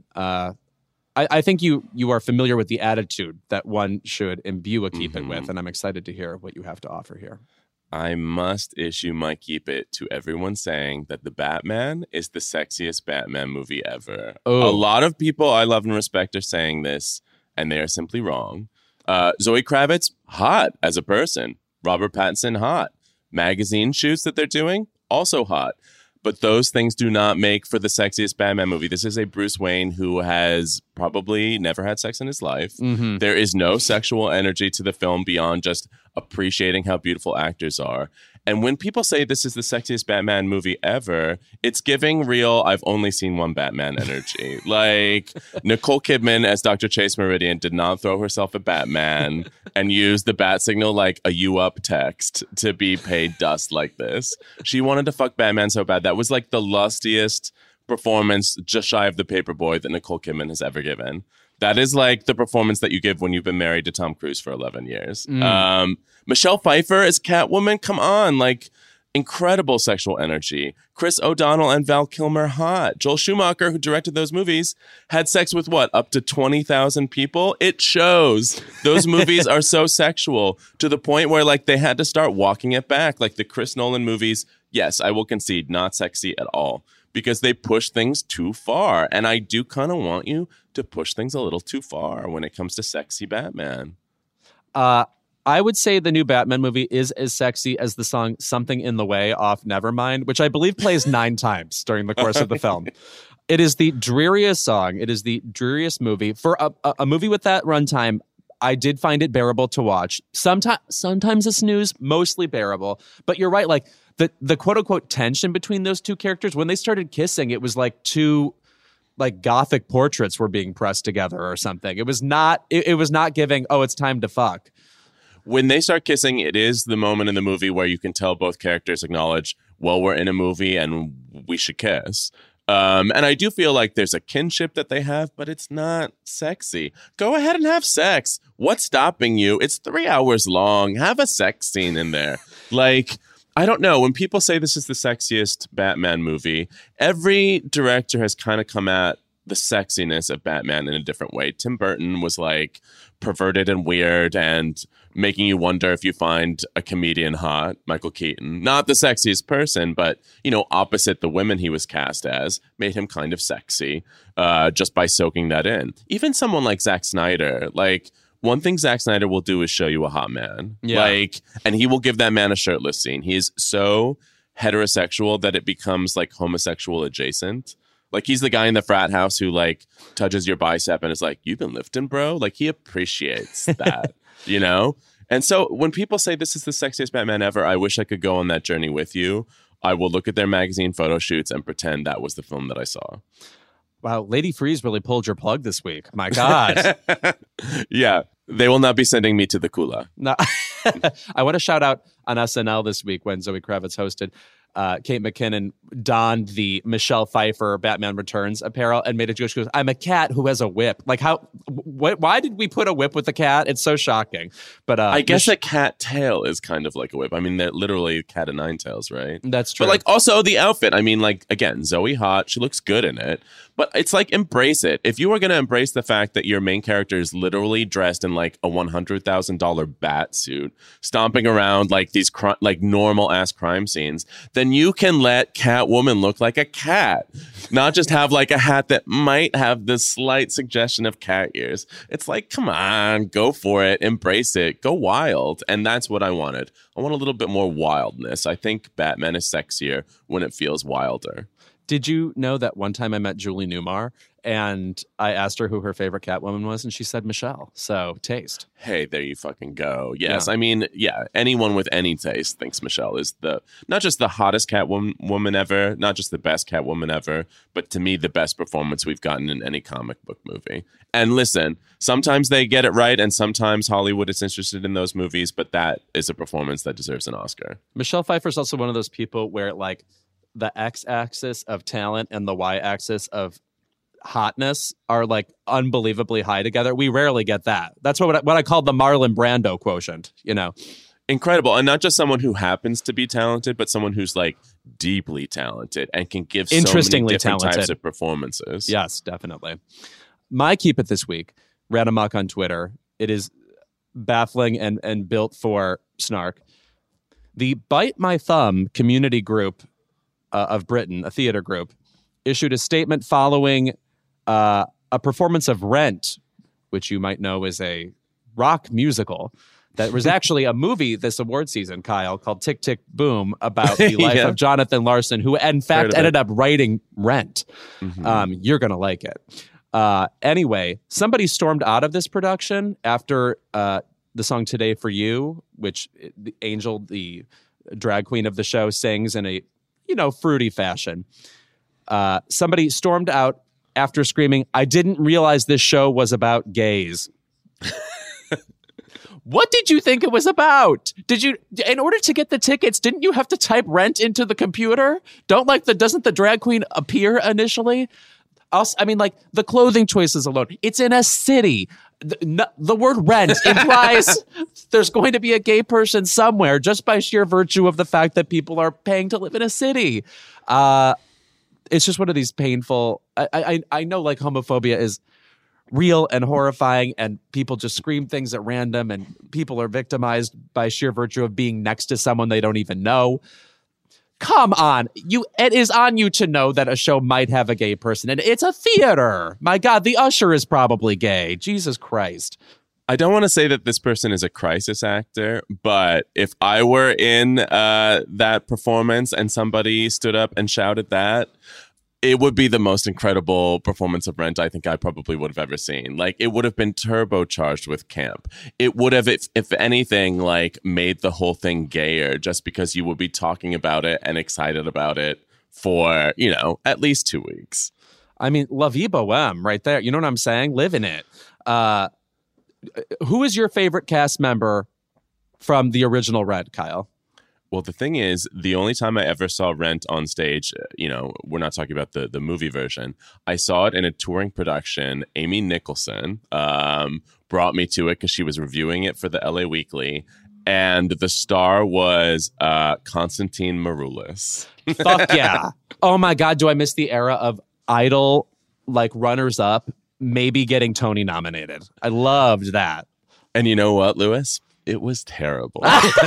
I think you are familiar with the attitude that one should imbue a Keep It with, and I'm excited to hear what you have to offer here. I must issue my Keep It to everyone saying that The Batman is the sexiest Batman movie ever. Oh. A lot of people I love and respect are saying this, and they are simply wrong. Zoe Kravitz, hot as a person. Robert Pattinson, hot. Magazine shoots that they're doing, also hot. But those things do not make for the sexiest Batman movie. This is a Bruce Wayne who has probably never had sex in his life. Mm-hmm. There is no sexual energy to the film beyond just appreciating how beautiful actors are. And when people say this is the sexiest Batman movie ever, it's giving real, I've only seen one Batman energy. Like, Nicole Kidman as Dr. Chase Meridian did not throw herself at Batman and use the bat signal like a you up text to be paid dust like this. She wanted to fuck Batman so bad. That was like the lustiest performance, just shy of the Paperboy, that Nicole Kidman has ever given. That is like the performance that you give when you've been married to Tom Cruise for 11 years. Michelle Pfeiffer as Catwoman, come on, like incredible sexual energy. Chris O'Donnell and Val Kilmer, hot. Joel Schumacher, who directed those movies, had sex with what, up to 20,000 people? It shows. Those movies are so sexual to the point where like they had to start walking it back. Like the Chris Nolan movies, yes, I will concede, not sexy at all, because they push things too far. And I do kind of want you to push things a little too far when it comes to sexy Batman. I would say the new Batman movie is as sexy as the song Something in the Way off Nevermind, which I believe plays 9 times during the course of the film. It is the dreariest song. It is the dreariest movie. For a movie with that runtime, I did find it bearable to watch. Sometimes a snooze, mostly bearable. But you're right, like the quote-unquote tension between those two characters, when they started kissing, it was like two like gothic portraits were being pressed together or something. It was not giving, oh, it's time to fuck. When they start kissing, it is the moment in the movie where you can tell both characters acknowledge, well, we're in a movie and we should kiss. And I do feel like there's a kinship that they have, but it's not sexy. Go ahead and have sex. What's stopping you? It's 3 hours long. Have a sex scene in there. Like, I don't know. When people say this is the sexiest Batman movie, every director has kind of come at the sexiness of Batman in a different way. Tim Burton was like perverted and weird and making you wonder if you find a comedian hot. Michael Keaton, not the sexiest person, but, you know, opposite the women he was cast as, made him kind of sexy just by soaking that in. Even someone like Zack Snyder, like, one thing Zack Snyder will do is show you a hot man. Yeah. Like, and he will give that man a shirtless scene. He is so heterosexual that it becomes like homosexual adjacent. Like, he's the guy in the frat house who, like, touches your bicep and is like, you've been lifting, bro? Like, he appreciates that, you know? And so when people say this is the sexiest Batman ever, I wish I could go on that journey with you. I will look at their magazine photo shoots and pretend that was the film that I saw. Wow, Lady Freeze really pulled your plug this week. My God. Yeah, they will not be sending me to the Kula. No. I want to shout out on SNL this week when Zoe Kravitz hosted. Kate McKinnon donned the Michelle Pfeiffer Batman Returns apparel and made a joke. She goes, I'm a cat who has a whip. Like, why did we put a whip with a cat? It's so shocking. But I guess a cat tail is kind of like a whip. I mean, they're literally cat of 9 tails, right? That's true. But like, also the outfit. I mean, like, again, Zoe hot. She looks good in it. But it's like, embrace it. If you are going to embrace the fact that your main character is literally dressed in like a $100,000 bat suit, stomping around like these like normal ass crime scenes, then you can let Catwoman look like a cat, not just have like a hat that might have this slight suggestion of cat ears. It's like, come on, go for it, embrace it, go wild. And that's what I wanted. I want a little bit more wildness. I think Batman is sexier when it feels wilder. Did you know that one time I met Julie Newmar and I asked her who her favorite Catwoman was and she said Michelle. So taste. Hey, there you fucking go. Yes. Yeah. I mean, yeah, anyone with any taste thinks Michelle is not just the hottest Catwoman ever, not just the best Catwoman ever, but to me, the best performance we've gotten in any comic book movie. And listen, sometimes they get it right and sometimes Hollywood is interested in those movies, but that is a performance that deserves an Oscar. Michelle Pfeiffer is also one of those people where like the x-axis of talent and the y-axis of hotness are like unbelievably high together. We rarely get that. That's what I call the Marlon Brando quotient, you know. Incredible. And not just someone who happens to be talented, but someone who's like deeply talented and can give so many different types of performances. Yes, definitely. My keep it this week, ran amok on Twitter. It is baffling and built for snark. The Bite My Thumb community group of Britain, a theater group, issued a statement following a performance of Rent, which you might know is a rock musical that was actually a movie this award season, Kyle, called Tick, Tick, Boom, about the life of Jonathan Larson, who in fact ended up writing Rent. Mm-hmm. You're going to like it. Anyway, somebody stormed out of this production after the song Today for You, which Angel, the drag queen of the show, sings in a, fruity fashion. Somebody stormed out after screaming, "I didn't realize this show was about gays." What did you think it was about? In order to get the tickets, didn't you have to type Rent into the computer? Doesn't the drag queen appear initially? The clothing choices alone. It's in a city. The word rent implies there's going to be a gay person somewhere just by sheer virtue of the fact that people are paying to live in a city. It's just one of these painful... I know like homophobia is real and horrifying, and people just scream things at random, and people are victimized by sheer virtue of being next to someone they don't even know. Come on. It is on you to know that a show might have a gay person, and it's a theater. My God, the usher is probably gay. Jesus Christ. I don't want to say that this person is a crisis actor, but if I were in that performance and somebody stood up and shouted that, it would be the most incredible performance of Rent I think I probably would have ever seen. Like, it would have been turbocharged with camp. It would have, if anything, like made the whole thing gayer, just because you would be talking about it and excited about it for, at least 2 weeks. I mean, La Vie Boheme right there. You know what I'm saying? Live in it. Who is your favorite cast member from the original Rent, Kyle? Well, the thing is, the only time I ever saw Rent on stage, we're not talking about the movie version. I saw it in a touring production. Amy Nicholson brought me to it because she was reviewing it for the LA Weekly. And the star was Konstantin Maroulis. Fuck yeah. Oh my God, do I miss the era of Idol, like runners-up, maybe getting Tony nominated. I loved that. And you know what, Lewis? It was terrible.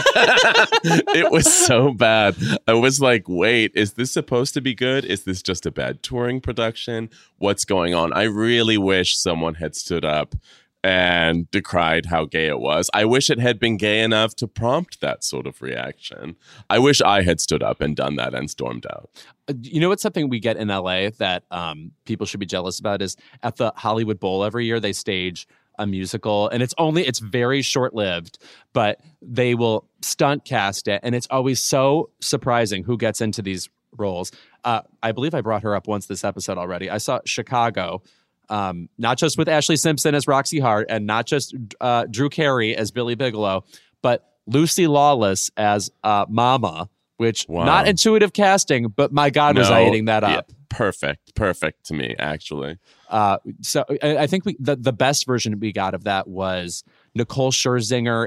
It was so bad. I was like, wait, is this supposed to be good? Is this just a bad touring production? What's going on? I really wish someone had stood up and decried how gay it was. I wish it had been gay enough to prompt that sort of reaction. I wish I had stood up and done that and stormed out. You know what's something we get in LA that people should be jealous about is at the Hollywood Bowl every year, they stage a musical, and it's very short-lived, but they will stunt cast it, and it's always so surprising who gets into these roles. I believe I brought her up once this episode already. I saw Chicago, not just with Ashley Simpson as Roxy Hart, and not just Drew Carey as Billy Bigelow, but Lucy Lawless as Mama, which not intuitive casting, but my God, was I eating that up. Yeah, perfect to me, actually. So I think the best version we got of that was Nicole Scherzinger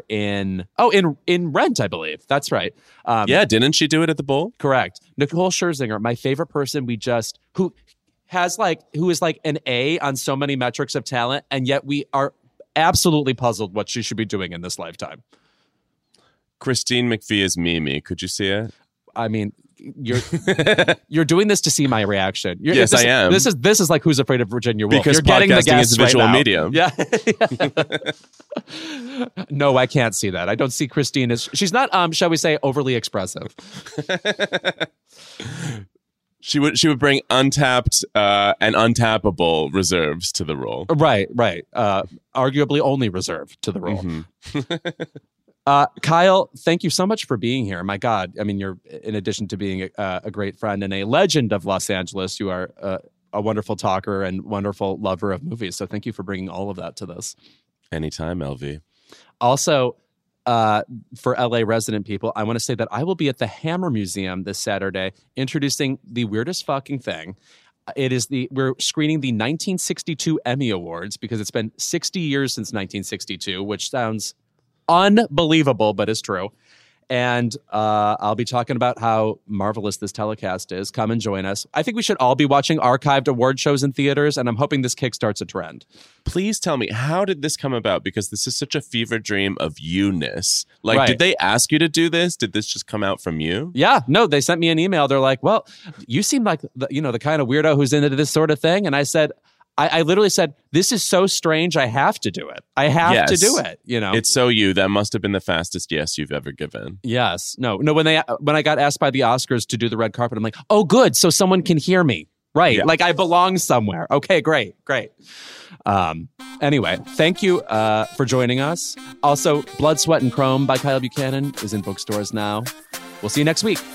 in Rent, I believe. That's right. Yeah, didn't she do it at the Bowl? Correct. Nicole Scherzinger, my favorite person who is like an A on so many metrics of talent, and yet we are absolutely puzzled what she should be doing in this lifetime. Christine McVie as Mimi. Could you see it? I mean, you're doing this to see my reaction. Yes, I am. This is like Who's Afraid of Virginia Woolf. Because you're getting the guests is a visual medium. Yeah. No, I can't see that. I don't see Christine as she's not. Shall we say, overly expressive. She would bring untapped and untappable reserves to the role. Right. Arguably only reserved to the role. Mm-hmm. Kyle, thank you so much for being here. My God, I mean, you're, in addition to being a great friend and a legend of Los Angeles, you are a wonderful talker and wonderful lover of movies. So thank you for bringing all of that to this. Anytime, LV. Also, for LA resident people, I want to say that I will be at the Hammer Museum this Saturday introducing the weirdest fucking thing. We're screening the 1962 Emmy Awards because it's been 60 years since 1962, which sounds unbelievable, but is true. And I'll be talking about how marvelous this telecast is. Come and join us. I think we should all be watching archived award shows in theaters, and I'm hoping this kickstarts a trend. Please tell me, how did this come about? Because this is such a fever dream of you-ness. Like, Right. Did they ask you to do this? Did this just come out from you? Yeah, no, they sent me an email. They're like, well, you seem like the kind of weirdo who's into this sort of thing. And I said, I literally said, this is so strange, I have to do it. I have to do it, It's so you. That must have been the fastest yes you've ever given. Yes. No, when I got asked by the Oscars to do the red carpet, I'm like, oh, good. So someone can hear me. Right. Yeah. Like I belong somewhere. Okay, great. Anyway, thank you for joining us. Also, Blood, Sweat, and Chrome by Kyle Buchanan is in bookstores now. We'll see you next week.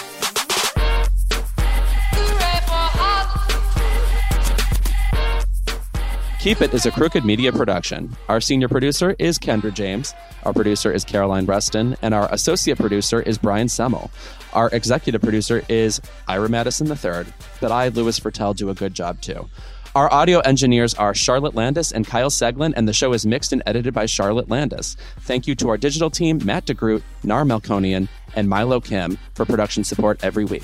Keep It is a Crooked Media production. Our senior producer is Kendra James. Our producer is Caroline Reston. And our associate producer is Brian Semmel. Our executive producer is Ira Madison III. But I, Louis Fertel, do a good job too. Our audio engineers are Charlotte Landis and Kyle Seglin, and the show is mixed and edited by Charlotte Landis. Thank you to our digital team, Matt DeGroot, Nar Melkonian, and Milo Kim for production support every week.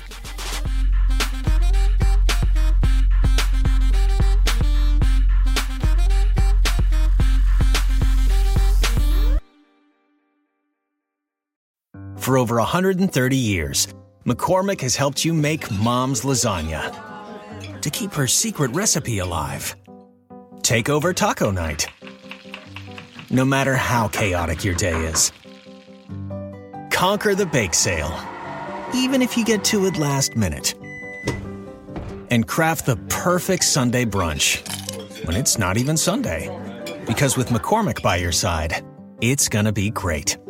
For over 130 years, McCormick has helped you make Mom's lasagna to keep her secret recipe alive. Take over taco night. No matter how chaotic your day is. Conquer the bake sale, even if you get to it last minute. And craft the perfect Sunday brunch when it's not even Sunday. Because with McCormick by your side, it's gonna be great.